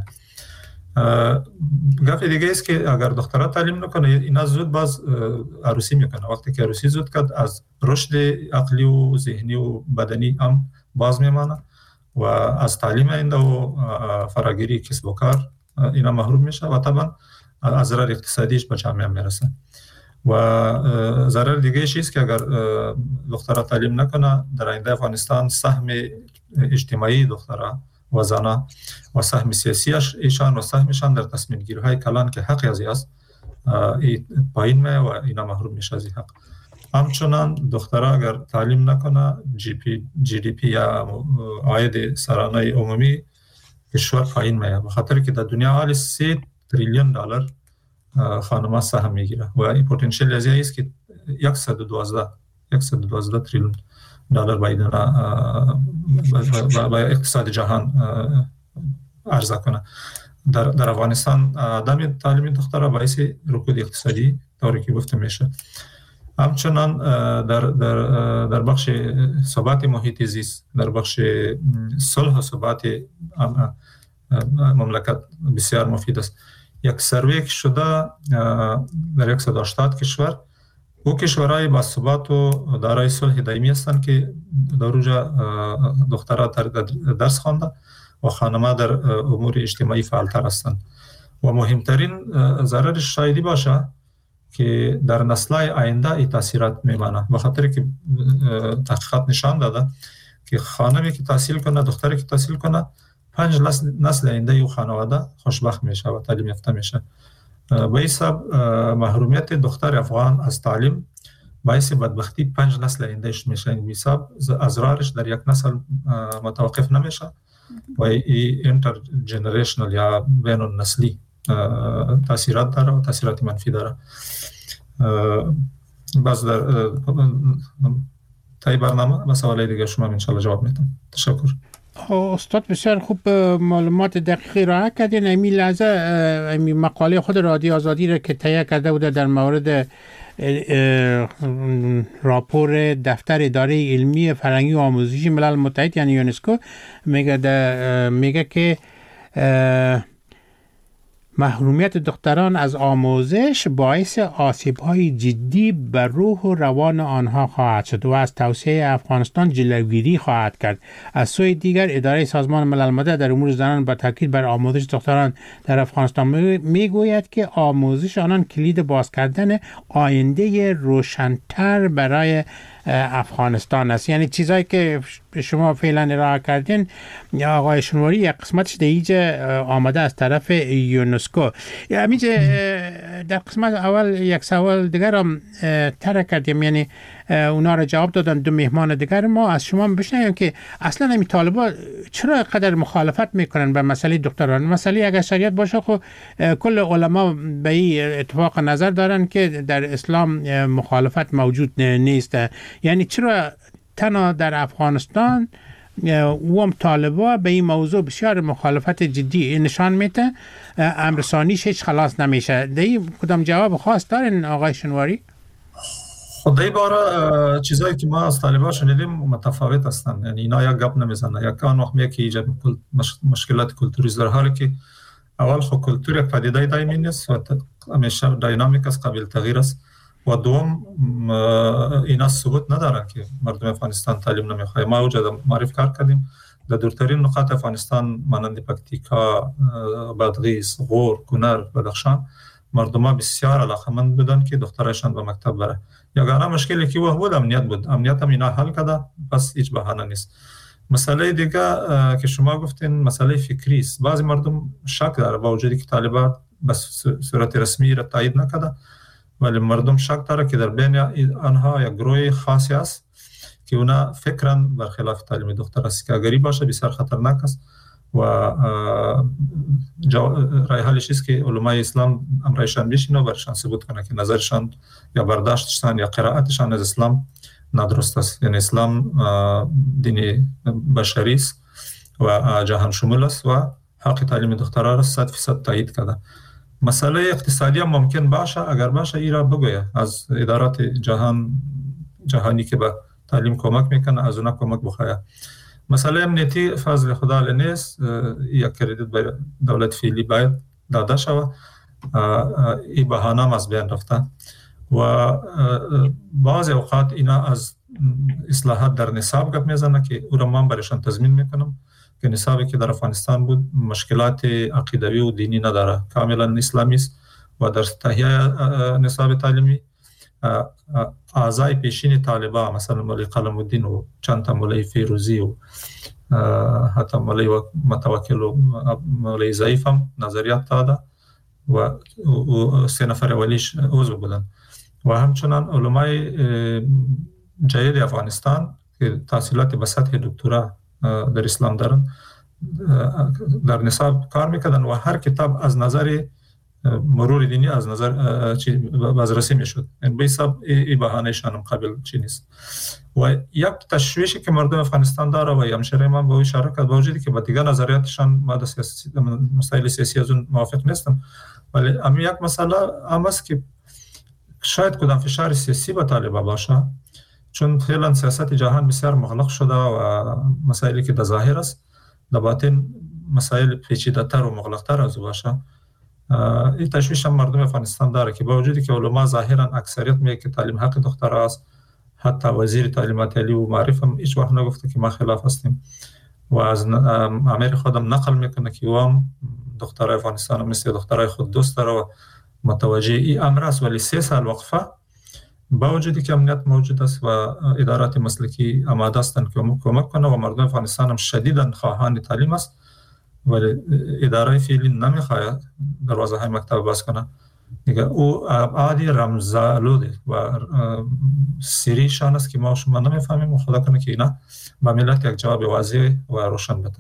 گفت دیگه است که اگر دخترها تعلیم نکنه اینا زود باز عروسی میکنه. وقتی که عروسی زود کرد از رشد عقلی و ذهنی و بدنی هم باز میمانه و از تعلیم آینده و فراگیری کسب و کار اینا محروم میشه و طبعا از ضرر اقتصادیش به جامعه میرسه. و ضرر دیگه چیست که اگر دخترها تعلیم نکنه در آینده افغانستان سهم اجتماعی دخترها و زنان و سهم سیاسی ایشان و سهمشان در تصمیم گیری های کلان که حق ازی است پایین میه و اینا محروم میشه از حق. همچنان دخترها اگر تعلیم نکنه جی دی پی یا عاید سرانه عمومی کشور پایین میه، به خاطر که در دنیا حالی 3 تریلیون دلار خانم‌ها سهم میگیره و این پتانسیل ازی است که 112 تریلیون دلار باید با اقتصاد جهان عرضه کنه. در افغانستان عدم تعلیم دخترها باعث رکود اقتصادی طوری که گفته میشه. همچنان در بخش ثبات محیط زیست، در بخش صلح و ثبات مملکت بسیار مفید است. یک سروی شده در 180 کشور، او کشورهای با ثبات و دارای صلح دائمی هستند که در اونجا دخترها درس خوانده و خانم‌ها در امور اجتماعی فعالتر هستند و مهمترین ضررش شایدی باشه که در نسل‌های آینده این تاثیرات میمانه، به خاطر که تحقیقات نشان داده که خانمی که تحصیل کنه، دختری که تحصیل کنه، 5 نسل آینده او خانواده خوشبخت میشه و تعلیم یافته میشه. به حساب محرومیت دختر افغان از تعلیم باعث بدبختی 5 نسل آیندهش میشه. این حساب ازرارش در یک نسل متوقف نمیشه و این اینتر جنریشنال یا بین النسلی تاثیرات داره و تاثیرات منفی داره. باز در تای برنامه به سوالای دیگه شما ان شاء الله جواب میدم. تشکر. استاد بسیار خوب معلومات دقیقی را کردین. امی لحظه امی مقاله خود رادیو آزادی را که تهیه کرده بوده در مورد راپور دفتر اداره علمی فرهنگی و آموزشی ملل متحد یعنی یونسکو میگه که محرومیت دختران از آموزش باعث آسیب‌های جدی بر روح و روان آنها خواهد شد و از توسعه افغانستان جلوگیری خواهد کرد. از سوی دیگر اداره سازمان ملل متحد در امور زنان با تاکید بر آموزش دختران در افغانستان میگوید که آموزش آنان کلید باز کردن آینده روشن‌تر برای افغانستان است. یعنی چیزایی که شما فعلا ارائه کردین یا آقای شنواری یک قسمتش دیگه آمده از طرف یونسکو. یعنی در قسمت اول یک سوال دیگر هم طرح کردیم، یعنی اونا را جواب دادن دو مهمان دیگر. ما از شما بشنویم که اصلا همین طالبان چرا قدر مخالفت میکنن به مسئله دختران؟ مسئله اگر شریعت باشه خب کل علما به این اتفاق نظر دارن که در اسلام مخالفت موجود نیست. یعنی چرا تنها در افغانستان و طالبا به این موضوع بسیار مخالفت جدی نشان میده، امر ثانیش هیچ خلاص نمیشه؟ دیگه کدام جواب خاص دارین آقای شنواری؟ خدای بارا چیزایی که ما از طالبان شنیدیم متفاوت هستند. یعنی اینا یک گپ نمیزنن. یک آن وقت میگه که ایجاد مشکلات کلتوری در حالی که اول خود کلتور یک پدیده دائمی نیست و همیشه دینامیک است، قابل تغییر است و دوم اینا ثبوت ندارن که مردم افغانستان تعلیم نمیخواد. ما اوجا معرفی کردیم در دورترین نقاط افغانستان مانند پکتیکا، بادغیس، غور، کنر، بدخشان مردم ها بسیار علاقمند بودن که دخترشان به مکتب بره. یگانه مشکلی که بود امنیت بود. امنیت هم اینا حل کرده، پس هیچ بهانه نیست. مسئله دیگه که شما گفتین مسئله فکری است. بعضی مردم شک داره با وجودی که طالبان بس صورت رسمی را تایید نکرده، ولی مردم شک داره که در بین آنها یک گروه خاصی است که اونا فکرن برخلاف تعلیم دختر است که اگری باشه بسیار خطرناک است و رای حلش است که علمای اسلام امرایشان بشینه و برشان ثبوت کنه که نظرشان یا برداشتشان یا قرائتشان از اسلام نادرست است. یعنی اسلام دین بشری است و جهان شمول است و حق تعلیم دخترها را 100% تایید کرده. مسئله اقتصادی هم ممکن باشه، اگر باشه ای را بگویه از ادارات جهانی که به تعلیم کمک میکنه از اونا کمک بخواه. مسئله امنیتی فضل خدا نیست، یک کردیت به دولت فعلی باید داده شود، این بهانه هم از بین رفته و بعضی اوقات اینا از اصلاحات در نصاب گپ میزنه که او را من برایشان تضمین میکنم که نصابی که در افغانستان بود مشکلات عقیدوی و دینی نداره، کاملا اسلامی است و در تهیه نصاب تعلیمی اعضای پیشین طالبان مثلا مولوی قلم الدین و چند تا مولوی فیروزی و حتی مولوی متوکل و مولوی ضعیف هم نظریات داده و 3 نفر اولیش عضو بودن و همچنان علمای جدید افغانستان که تحصیلات به سطح دکترا در اسلام دارن در نصاب کار میکردن و هر کتاب از نظر مرور دینی از نظر بازرسی میشد. این به حساب این بهانه‌شان قابل چی نیست. و یک تشویشی که مردم افغانستان داره و همشهری من به اشاره کرد با وجودی که با دیگر نظریاتشان ما در مسائل سیاسی از اون موافق نیستم، ولی اما یک مسئله هم است که شاید کدام فشار سیاسی به طالبان باشه، چون فعلا سیاست جهان بسیار مغلق شده و مسائلی که در ظاهر است در باطن مسائل پیچیده‌تر و مغلق‌تر از باشه. این تشویش هم مردم افغانستان داره که با وجودی که علما ظاهرا اکثریت میگه که تعلیم حق دختر است، حتی وزیر تعلیمات عالی و معارف هم هیچ وقت نگفته که ما خلاف هستیم و از امیر خودم نقل میکنه که وام دخترای افغانستان هم مثل دخترای خود دوست داره و متوجه این امر است، ولی 3 سال وقفه با وجودی که امنیت موجود است و ادارات مسلکی آماده هستند که کمک کنه و مردم افغانستان هم شدیداً خواهان تعلیم است، ولی اداره فعلی نمیخواد دروازه های مکتب باز کنه. دیگه او عادی رمزآلوده و سری شان است که ما شما نمیفهمیم و خدا کنه که اینا با ملت یک جواب واضح و روشن بده.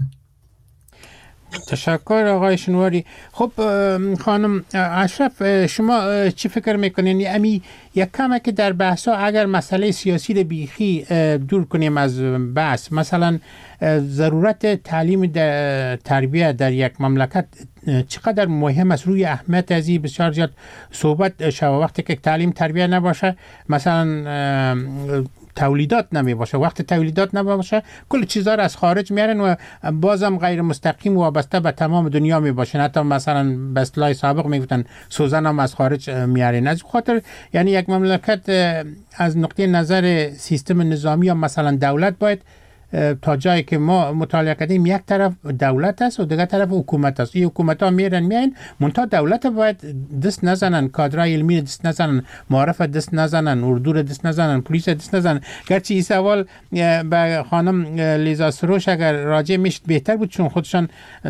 تشکر آقای شنواری. خب خانم اشرف، شما چی فکر میکنین؟ امی یک کمه که در بحثا اگر مسئله سیاسی رو بیخی دور کنیم از بحث، مثلا ضرورت تعلیم تربیه در یک مملکت چقدر مهم است، روی اهمیت از این بسیار زیاد صحبت شد. وقتی که تعلیم تربیه نباشه، مثلا تولیدات نمی باشه، وقت تولیدات نباشه کل چیزا را از خارج میارن و بازم غیر مستقیم وابسته به تمام دنیا می باشن. حتی مثلا به اصطلاح سابق میگفتن سوزن هم از خارج میارن. از خاطر یعنی یک مملکت از نقطه نظر سیستم نظامی یا مثلا دولت باید تا جایی که ما مطالعه کردیم یک طرف دولت است و دیگر طرف حکومت است. این حکومت ها میاین منتها دولت باید دست نزنن، کادرای علمی دست نزنن، معارف دست نزنن، اردو دست نزنن، پلیس دست نزنن. گرچه این سوال به خانم لیزا سروش اگر راجع میشد بهتر بود، چون خودشان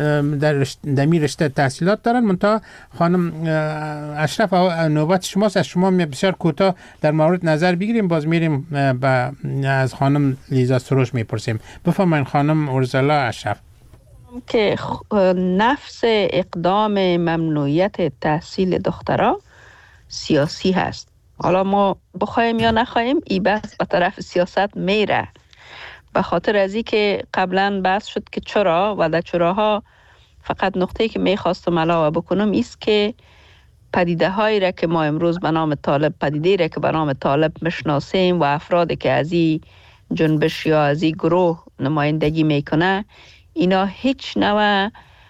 در می رشته تحصیلات دارن. منتها خانم اشرف نوبت شماست، از شما بسیار کوتاه در مورد نظر بگیریم، باز میریم از خانم لیزا سروش میپرسیم. بفرمایید خانم ارزلا اشرف. که نفس اقدام ممنوعیت تحصیل دخترها سیاسی هست. حالا ما بخوایم یا نخوایم این بحث به طرف سیاست میره، به خاطر از این که قبلا بحث شد که چرا و در چراها فقط نقطه‌ای که میخواستم علاوه بکنم ایست که پدیده هایی را که ما امروز به نام طالب، پدیده را که به نام طالب مشناسیم و افرادی که از این جنبش یا از این گروه نمایندگی میکنه، اینا هیچ نوع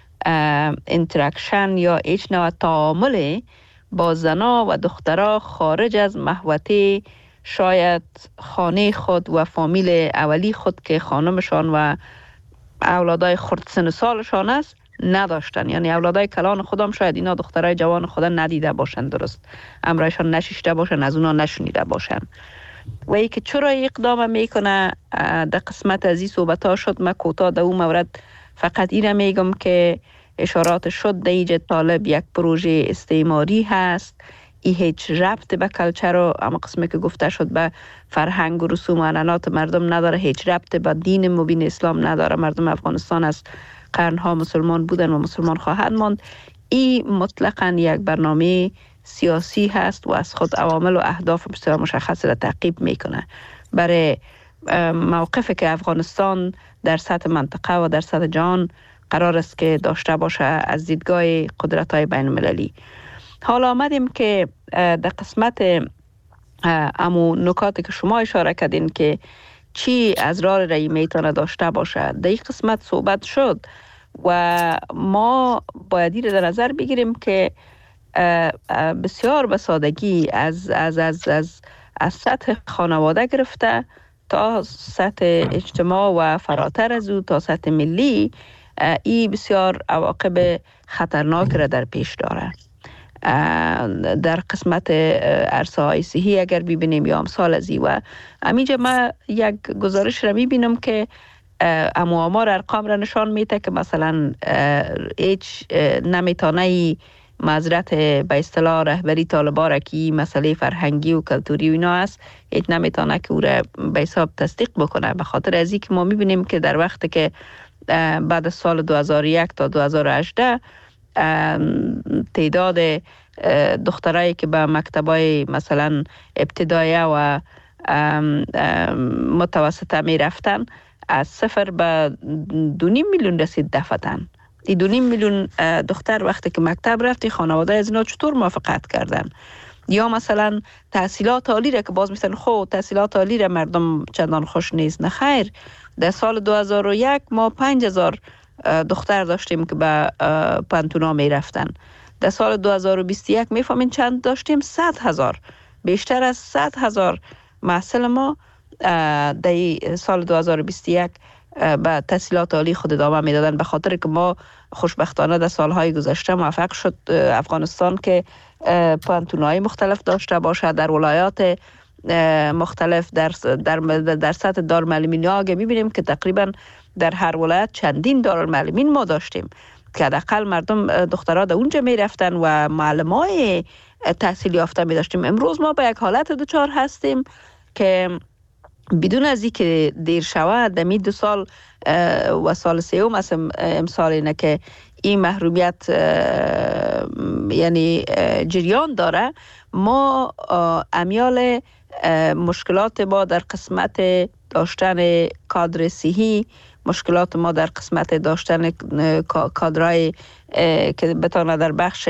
انتراکشن یا هیچ نوع تعامل با زنا و دخترها خارج از محوطه شاید خانه خود و فامیل اولی خود که خانمشان و اولادای خرد سن سالشان است نداشتن. یعنی اولادای کلان خودم شاید اینا دخترای جوان خود ندیده باشن، درست امرایشان نشیشته باشن، از اونا نشنیده باشن. و ای که چرا اقدام میکنه در قسمت از این صحبت ها شد. من کوتاه در اون مورد فقط اینه میگم که اشارات شد در ایجاد طالب یک پروژه استعماری هست، ای هیچ ربط به کلچر و اما قسمی که گفته شد به فرهنگ و رسوم و عنعنات مردم نداره، هیچ ربط به دین مبین اسلام نداره. مردم افغانستان از قرنها مسلمان بودن و مسلمان خواهد ماند. این مطلقاً یک برنامه سیاسی هست و از خود عوامل و اهداف بسیار مشخص را تعقیب میکنه برای موقفی که افغانستان در سطح منطقه و در سطح جهان قرار است که داشته باشه از دیدگاه قدرت‌های بین المللی. حالا آمدیم که در قسمت امو نکاتی که شما اشاره کردین که چی از راه رایی میتونه داشته باشه، در این قسمت صحبت شد و ما باید این در نظر بگیریم که بسیار به سادگی از سطح خانواده گرفته تا سطح اجتماع و فراتر از او تا سطح ملی این بسیار عواقب خطرناک را در پیش داره. در قسمت عرصه های صحی اگر ببینیم یا امثال از این و همینجا من یک گزارش را میبینم که اما آمار ارقام را نشان میده که مثلا هیچ نمیتونه معذرت به اصطلاح رهبری طالبان را که مسئله فرهنگی و کلتوری و اینا است، هیچ نمیتونه که او را به حساب تصدیق بکنه. به خاطر از اینکه ما میبینیم که در وقتی که بعد از سال 2001 تا 2018 تعداد دخترایی که به مکتبای مثلا ابتدایه و متوسطه می رفتن از 0 به 2.5 میلیون رسید دفعتاً. این 2.5 میلیون دختر وقتی که مکتب رفتی خانواده از اینا چطور موافقت کردن؟ یا مثلا تحصیلات عالی را که باز میسن خب تحصیلات عالی را مردم چندان خوش نیست. نه خیر، در سال 2001 ما 5000 دختر داشتیم که به پانتونا می رفتن. در سال 2021 میفهمین چند داشتیم؟ 100,000. بیشتر از 100,000 محصل ما در سال 2021 به تحصیلات عالی خود ادامه میدادن، به خاطر که ما خوشبختانه در سالهای گذشته موفق شد افغانستان که پانتونای مختلف داشته باشه در ولایات مختلف. در سطح دارالمعلمین ها میبینیم که تقریبا در هر ولایت چندین دارالمعلمین ما داشتیم که حداقل مردم دخترها در اونجا میرفتن و معلمای تحصیل یافته می داشتیم. امروز ما به یک حالت دچار هستیم که بدون از اینکه دیر شود دمی 2 سال و سال 3 امسال اینه که این محرومیت یعنی جریان داره، ما امیال مشکلات ما در قسمت داشتن کادر صحی، مشکلات ما در قسمت داشتن کادرای که بتونه در بخش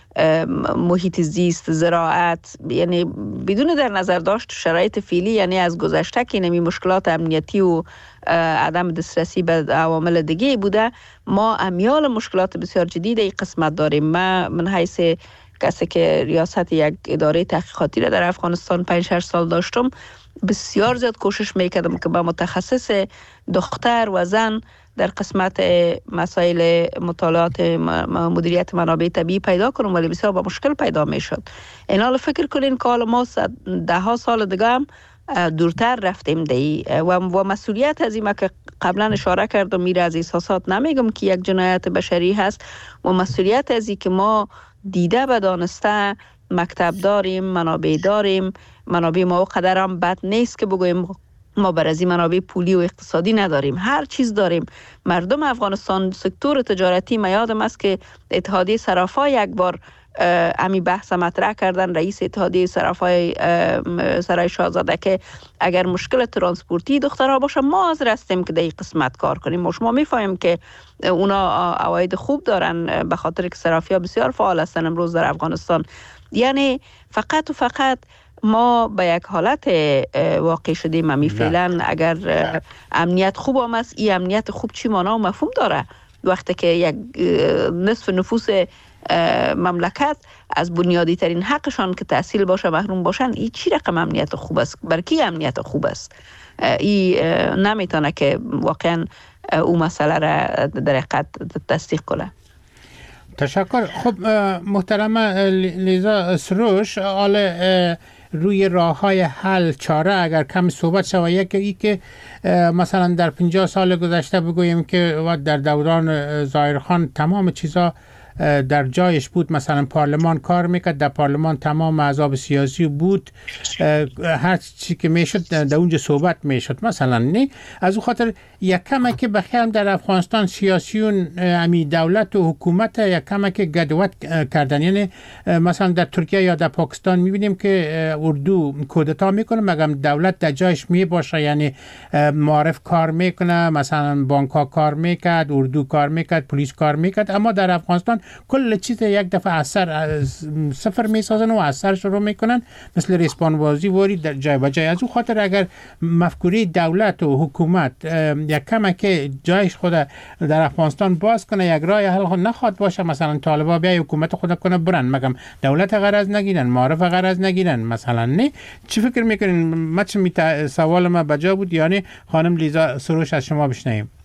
محیط زیست، زراعت، یعنی بدون در نظر داشت شرایط فعلی، یعنی از گذشته که نمی مشکلات امنیتی و عدم دسترسی به عوامل دیگه بوده، ما امیال مشکلات بسیار جدید این قسمت داریم. من حیث کسی که ریاست یک اداره تحقیقاتی را در افغانستان 5-6 سال داشتم، بسیار زیاد کوشش میکردم که با متخصص دختر و زن در قسمت مسائل مطالعات مدیریت منابع طبیعی پیدا کنم، ولی بسیار با مشکل پیدا میشد. این حال فکر کنین که حالا ما 10 سال دیگه هم دورتر رفتیم دی و مسئولیت از این که قبلا اشاره کردم میره از احساسات نمیگم که یک جنایت بشری هست، و مسئولیت از این که ما دیده و دانسته مکتب داریم، منابع داریم، منابع ما قدر هم بد نیست که بگویم ما بر از این منابع پولی و اقتصادی نداریم، هر چیز داریم. مردم افغانستان سکتور تجارتی، ما یادم است که اتحادیه صرافا یک بار امی بحث مطرح کردن، رئیس اتحادیه صرافای سرای شاهزاده، که اگر مشکل ترانسپورتی دخترها باشه ما حاضر هستیم که در این قسمت کار کنیم. شما میفهمیم که اونا عواید خوب دارن به خاطر که صرافی‌ها بسیار فعال هستن امروز در افغانستان. یعنی فقط و فقط ما به یک حالت واقع شدیم. امی فعلا اگر امنیت خوب هم است، این امنیت خوب چی معنی و مفهوم داره؟ وقتی که یک نصف نفوس مملکت از بنیادی ترین حقشان که تحصیل باشه محروم باشن، این چی رقم امنیت خوب است؟ بر کی امنیت خوب است؟ این نمیتونه که واقعا او مسئله را در حقیقت تصدیق کنه. تشکر. خب محترمه لیزا سروش، حالا روی راه های حل چاره اگر کم صحبت شود، یکی که مثلا در 50 سال گذشته بگوییم که در دوران ظاهرخان تمام چیزا در جایش بود، مثلا پارلمان کار میکرد، در پارلمان تمام احزاب سیاسی بود، هر چی که میشد در اونجا صحبت میشد مثلا. نه از اون خاطر یک کمک که بخیر در افغانستان سیاسیون امی دولت و حکومت یک کمک گدوت کردن. یعنی مثلا در ترکیه یا در پاکستان میبینیم که اردو کودتا میکنه مگم دولت در جایش می باشه، یعنی معارف کار میکنه، مثلا بانک ها کار میکرد، اردو کار میکرد، پلیس کار میکرد، اما در افغانستان کل چیز یک دفعه اثر صفر میسازن و اثر شروع میکنن، مثل ریسپانبازی واری در جای و جای. از اون خاطر اگر مفکوره دولت و حکومت یک کمک جایش خود در افغانستان باز کنه، یک راه حل خود نخواد باشه، مثلا طالبا بیا حکومت خود کنه برن، مگم دولت غرض نگیرن، معارف غرض نگیرن مثلا. نه چی فکر میکنین؟ سوال ما بجا بود، یعنی خانم لیزا سروش از شما بشنویم.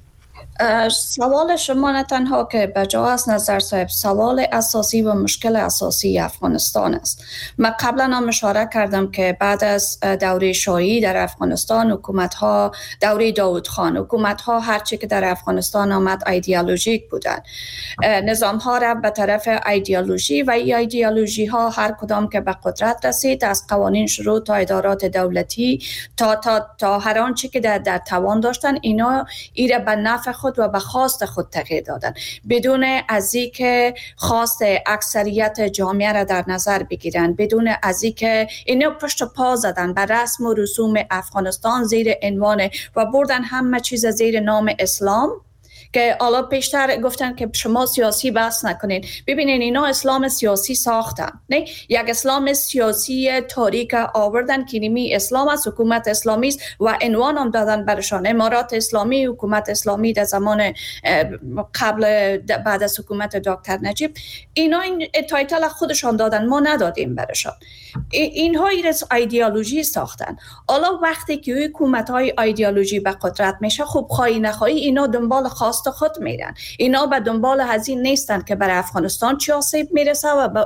سوال شما نه تنها که بجا است نظر صاحب، سوال اساسی و مشکل اساسی افغانستان است. من قبلا هم اشاره کردم که بعد از دوره شاهی در افغانستان حکومت‌ها، دوره داود خان، حکومت‌ها هرچی که در افغانستان آمد ایدئولوژیک بودند. نظام‌ها را به طرف ایدئولوژی و این ایدئولوژی‌ها هر کدام که به قدرت رسید، از قوانین شروع تا ادارات دولتی تا هر آنچه که در توان داشتن، اینا ایره به نفع خود و به خواست خود تغییر دادن، بدون از اینکه خواست اکثریت جامعه را در نظر بگیرن، بدون از اینکه اینا پشت پا زدن به رسم و رسوم افغانستان زیر عنوان و بردن همه چیز زیر نام اسلام، که حالا پیشتر گفتن که شما سیاسی بحث نکنین. ببینین اینا اسلام سیاسی ساختن، نه یک اسلام سیاسی تاریک آوردن که نیمی اسلام است، حکومت اسلامی است و عنوان هم دادن برشان امارات اسلامی، حکومت اسلامی در زمان قبل بعد از حکومت دکتر نجیب. اینا این تایتل خودشان دادن، ما ندادیم برشان. اینها ایدئولوژی ساختن. حالا وقتی که حکومت‌های ایدئولوژی به قدرت میشه، خب خواهی نخواهی اینا دنبال خواست خود میرن. اینا به دنبال هزین نیستن که برای افغانستان چی آسیب میرسه و به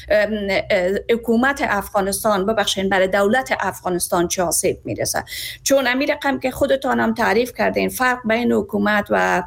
حکومت افغانستان، ببخشید برای دولت افغانستان چی آسیب میرسه. چون امیر رقم که خودتان هم تعریف کردین، فرق بین حکومت و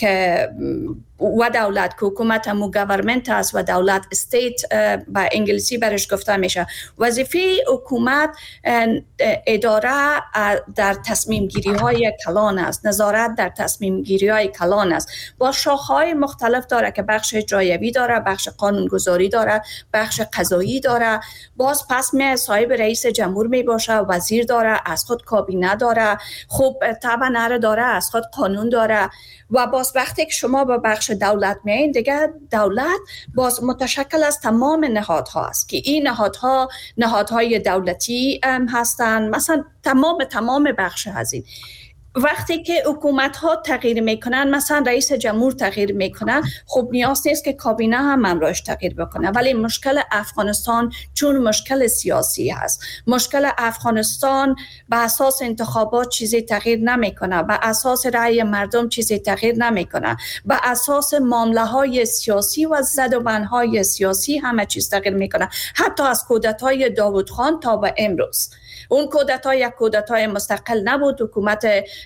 دولت، که حکومت همو گورنمنت است و دولت استیت به انگلیسی برش گفته میشه. وظیفه حکومت اداره در تصمیم گیری های کلان است، نظارت در تصمیم گیری های کلان است، با شاخه‌های مختلف داره که بخش اجرایی داره، بخش قانونگذاری داره، بخش قضایی داره. باز پس صاحب رئیس جمهور می باشه، وزیر داره، از خود کابینه داره، خب طبعا نره داره، از خود قانون داره. و باز وقتی که شما با بخش دولت میایین، دیگه دولت باز متشکل از تمام نهادها است که این نهادهای دولتی هستند، مثلا تمام بخش هزین. وقتی که حکومت ها تغییر میکنن، مثلا رئیس جمهور تغییر میکنن، خب نیاز نیست که کابینه هم امرش تغییر بکنه. ولی مشکل افغانستان چون مشکل سیاسی هست، مشکل افغانستان به اساس انتخابات چیزی تغییر نمیکنه، به اساس رأی مردم چیزی تغییر نمیکنه، به اساس معامله های سیاسی و زد و بند های سیاسی همه چیز تغییر میکنه. حتی از کودتای داود خان تا به امروز، اون کودتا یک کودتای مستقل نبود. حکومت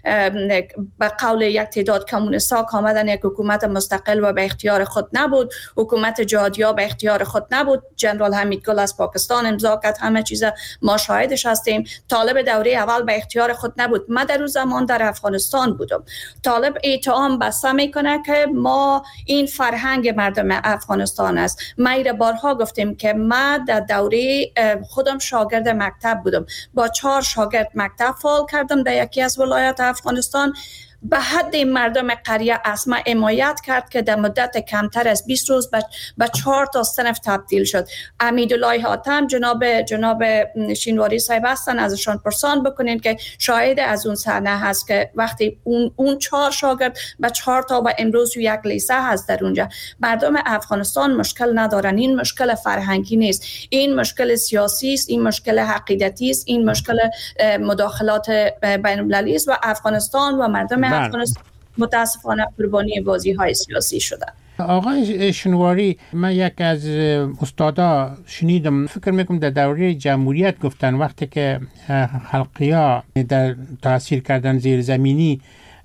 به قول یک تعداد کمونیست‌ها آمدن یک حکومت مستقل و به اختیار خود نبود. حکومت جهادی‌ها به اختیار خود نبود. جنرال حمیدگل از پاکستان امضا کرد، همه چیز ما شاهدش هستیم. طالب دوره اول به اختیار خود نبود. من در اون زمان در افغانستان بودم. طالب اتهام بسته میکنه که ما این فرهنگ مردم افغانستان است. ما بارها گفتیم که من در دوره خودم شاگرد مکتب بودم، با 4 شاگرد مکتب فعال کردم در یکی از ولایات افغانستان. به حد مردم قریه از ما حمایت کرد که در مدت کمتر از 20 روز به 4 تا صنف تبدیل شد. امیدالله حاتم جناب شینواری صاحب هستن، ازشان پرسان بکنین که شاهد از اون صحنه هست که وقتی اون 4 شاگرد به 4 تا و امروز یک لیسه هست در اونجا. مردم افغانستان مشکل ندارن. این مشکل فرهنگی نیست، این مشکل سیاسی است، این مشکل عقیدتی است، این مشکل مداخلات بین المللی است و افغانستان و مردم افغانستان متاسفانه قربانی بازی‌های سیاسی شدن. آقای شنواری، من یک از استادا شنیدم، فکر میکنم در دوره جمهوریت گفتن وقتی که خلقی‌ها در تحصیل کردن زیر زمینی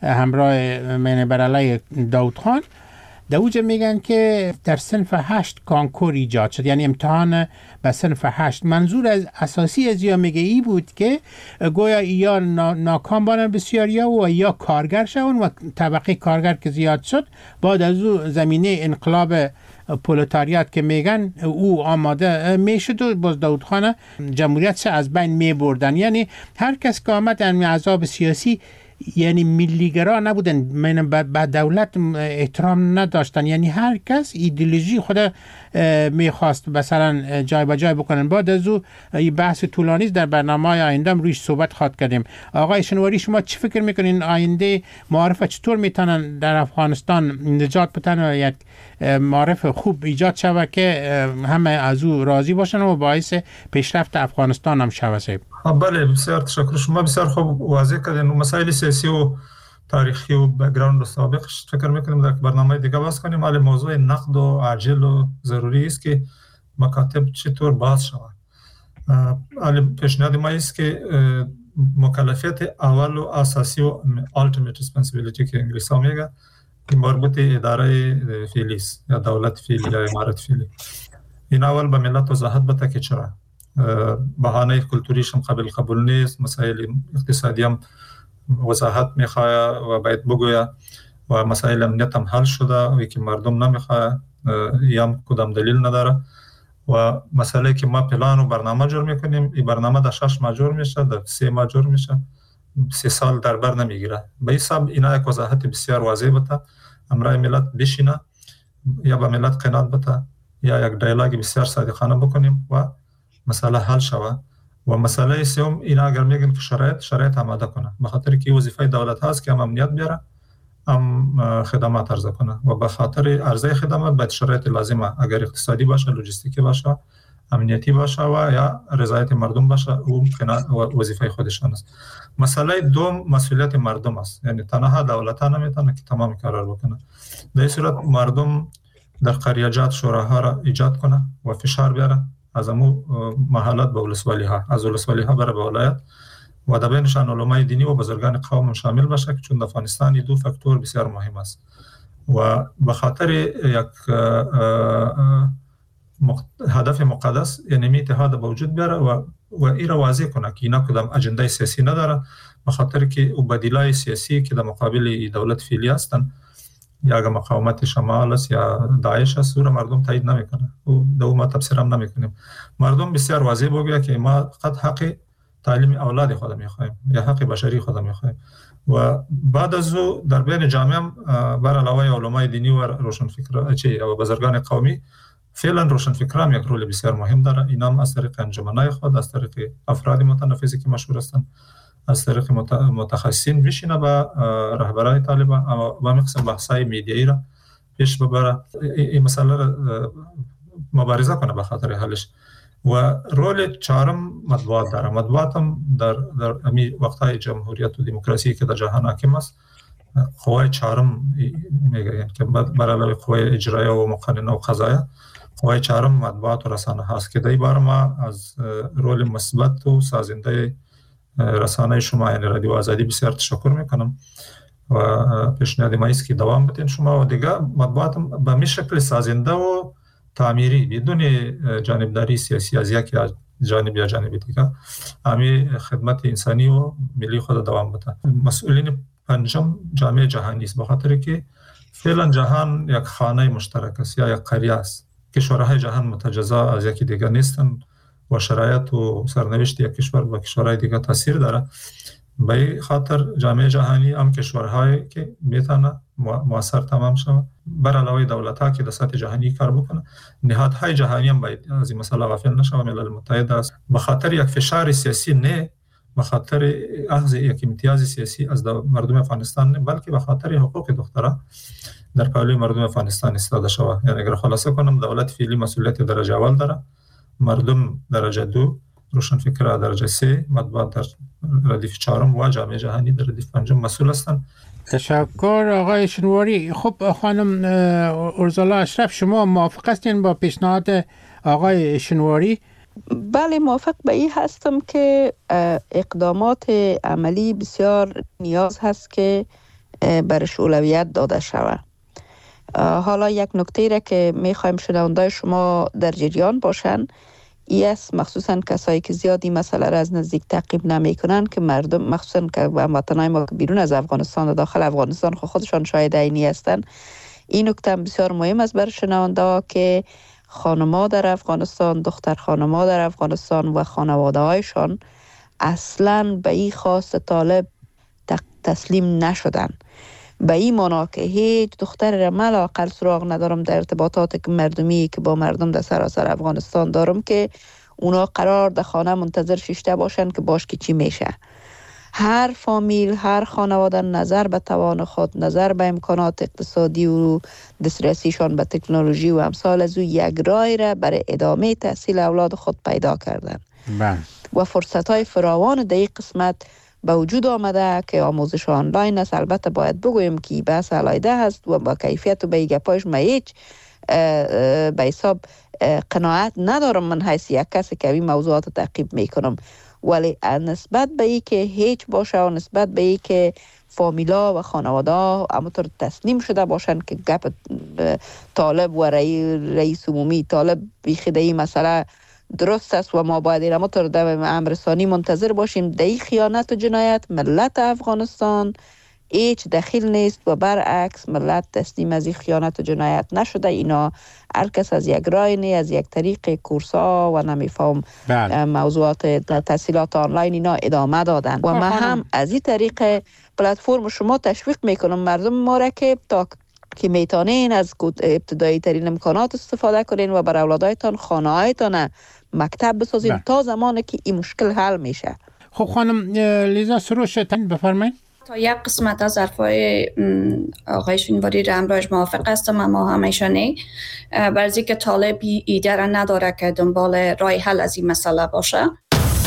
همراه برعلیه داود خان، در اوجه میگن که در صنف 8 کانکور ایجاد شد، یعنی امتحان به صنف 8. منظور از اساسی از یا میگه ای بود که گویا یا ناکام بانن بسیاریا و یا کارگر شون و طبقه کارگر که زیاد شد، بعد از او زمینه انقلاب پولتاریات که میگن او آماده میشد و باز داود خان جمهوریت از بین میبردن. یعنی هر کس که آمد از عذاب سیاسی، یعنی ملیگرا نبودن، من به دولت احترام نداشتن، یعنی هر کس ایدئولوژی خود میخواست مثلا جای به جای بکنن. بعد از او بحث طولانی در برنامه آینده رویش صحبت خواهد کردیم. آقای شنواری، شما چی فکر میکنین آینده معارف چطور میتونن در افغانستان نجات بدن و یک معارف خوب ایجاد شود که همه از او راضی باشن و باعث پیشرفت افغانستان هم شود؟ بله، بسیار تشکر. شما بسیار خوب واضح کردین. مسائل سیاسی و تاریخی و بک‌گراند سابقش فکر میکنیم در برنامه دیگه باز کنیم. ولی موضوع نقد و عاجل و ضروری است که مکاتب چطور باز شود. ولی پیشنهاد ما است که مکلفیت اول و اساسی و ultimate responsibility که انگلیسی ها میگه که مربوط اداره فعلی است یا دولت فعلی یا امارت فعلی، این اول به ملت وضاحت بده که چرا بهانه کلتوریش هم قابل قبول نیست، مسائل اقتصادی هم وضاحت میخواه و باید بگوید و مسائل امنیت هم حل شده و که مردم نمیخواه یا هم کدام دلیل نداره و مسئله که ما پلان و برنامه جور میکنیم این برنامه در 6 ماه جور میشه، در 3 ماه جور میشه، 3 سال در بر نمیگیره. به حساب اینا یک وضاحت بسیار واضح بده، امرای ملت بشینه یا به ملت قناعت بده یا یک دیالوگ بسیار صادقانه بکنیم و مسئله حل شود. و مسئله سوم اینا اگر میگن که شرایط آماده کنه، به خاطر که وظیفه دولت هست که هم امنیت بیاره هم خدمات عرضه کنه و به خاطر عرضه خدمات باید شرایط لازمه، اگر اقتصادی باشه، لوجستیکی باشه، امنیتی باشه و یا رضایت مردم باشه، او وظیفه خودشان است. مسئله دوم مسئولیت مردم است، یعنی تنها دولت ها نمیتونه که تمام کار بکنه. در این صورت مردم در قریجات شوراها را ایجاد کنه و فشار بیاره از امو محلات به ولسوالی ها، از ولسوالی ها بره به ولایت و در بینشان علمای دینی و بزرگان قوم شامل باشه که چون در افغانستان دو فاکتور بسیار مهم است و به خاطر یک هدف مقدس یعنی اتحاد به وجود بیاره و این را واضح کنه که اینا کدام اجنده سیاسی نداره، به خاطر که او بدیلای سیاسی که در مقابل دولت فعلی هستند یا مقاومت شمال است یا داعش است، او را مردم تایید نمیکنه و دو ما تفسیر هم نمیکنیم. مردم بسیار واضح بگوید که ما فقط حق تعلیم اولاد خود میخوایم یا حق بشری خود میخوایم و بعد از او در بین جامعه هم بر علاوه علمای دینی و روشنفکران و بزرگان قومی فعلا روشنفکران یک رول بسیار مهم داره. اینا هم از طریق انجمنای خود، از طریق افراد متنفذی که مشهور هستند، از طریق متخصصین بشینه با رهبرای طالبان و مقسم بحثای میدیایی را پیش ببره، این مسئله را مبارزه کنه به خاطر حلش. و رول چهارم مطبوعات داره. مطبوعات هم در امی وقتهای جمهوریت و دموکراسی که در جهان حاکم است، قوای چهارم میگن که بر علاوه قوای اجرایی و مقننه و قضاییه، قوای چهارم مطبوعات و رسانه هست که در این باره ما از رول مثبت و سازنده رسانه شما یعنی رادیو آزادی بسیار تشکر میکنم و پیشنهاد ما است که دوام بدین شما و دیگه مطبوعات به می شکل سازنده و تعمیری بدون جانبداری سیاسی از یک جانب یا جانب دیگه امی خدمت انسانی و ملی خود دوام بده. مسئولین پنجم جامعه جهانی است، به خاطر که فعلا جهان یک خانه مشترک است یا یک قریه است. کشورهای جهان متجزا از یکی دیگه نیستند و شرایط و سرنوشت یک کشور با کشورهای دیگه تاثیر داره. به این خاطر جامعه جهانی هم کشورهایی که میتونه موثر تمام شود، بر علاوه دولت‌ها که در سطح جهانی کار بکنه، نهادهای جهانی هم باید از این مسئله غافل نشه. ملل متحد است به خاطر یک فشار سیاسی نه به خاطر اخذ یک امتیاز سیاسی از مردم افغانستان نه، بلکه به خاطر حقوق دخترها در پهلوی مردم افغانستان ایستاده شود. یعنی اگر خلاصه کنم، دولت فعلی مسئولیت درجه اول داره، مردم درجه 2، روشنفکرها درجه 3، مطبوعات در ردیف 4 و جامعه جهانی در ردیف 5 مسئول هستند. تشکر آقای شنواری. خب خانم ارزالا اشرف، شما موافق هستین با پیشنهاد آقای شنواری؟ بله، موافق به این هستم که اقدامات عملی بسیار نیاز هست که برش اولویت داده شود. حالا یک نکته را که میخوایم شنوندای شما در جریان باشن ای است، مخصوصا کسایی که زیادی مسئله را از نزدیک تعقیب نمیکنن که مردم مخصوصا که هموطنای ما که بیرون از افغانستان و داخل افغانستان خودشان شاهد عینی هستند، این نکته بسیار مهم است برای شنونده که خانم‌ها در افغانستان، دختر خانم‌ها در افغانستان و خانواده‌هایشان اصلاً به این خواست طالب تسلیم نشدن. به این معنا که هیچ دختر را من لااقل سراغ ندارم در ارتباطات مردمی که با مردم در سراسر افغانستان دارم که اونا قرار در خانه منتظر شیشته باشن که باش که چی میشه. هر فامیل، هر خانواده نظر به توان خود، نظر به امکانات اقتصادی و دسترسیشان به تکنولوژی و امثال از او یک راه را برای ادامه تحصیل اولاد خود پیدا کردن و فرصت‌های فراوان در این قسمت به وجود آمده که آموزش آنلاین است. البته باید بگویم که بحث علیحده هست و با کیفیت و به گپایش ما هیچ به حساب قناعت ندارم من حیث یک کسی که این موضوعات تعقیب میکنم، ولی نسبت به ای که هیچ باشه و نسبت به ای که فامیلا و خانواده همونطور تسلیم شده باشن که گپ طالب و رئیس عمومی طالب بیخیده این مسئله درست است و ما باید همونطور در امرسانی منتظر باشیم. در این خیانت و جنایت ملت افغانستان هیچ دخیل نیست و برعکس ملت تسلیم از این خیانت و جنایت نشده. اینا هر کس از یک راه از یک طریق کورسا و نمیفهم موضوعات تحصیلات آنلاین اینا ادامه دادن و ما هم از این طریق پلتفرم شما تشویق میکنم مردم ما را که تا که میتونین از ابتدایی ترین امکانات استفاده کنین و بر اولادایتان خانه هایتان مکتب بسازین تا زمانی که این مشکل حل میشه. خب خانم لیزا سروش بفرمایید. تا یک قسمت از حرفای آقای شینواری را همراهش موافق هستم، اما همیشه نه. برای که طالب ایده را نداره که دنبال راه حل از این مسئله باشه.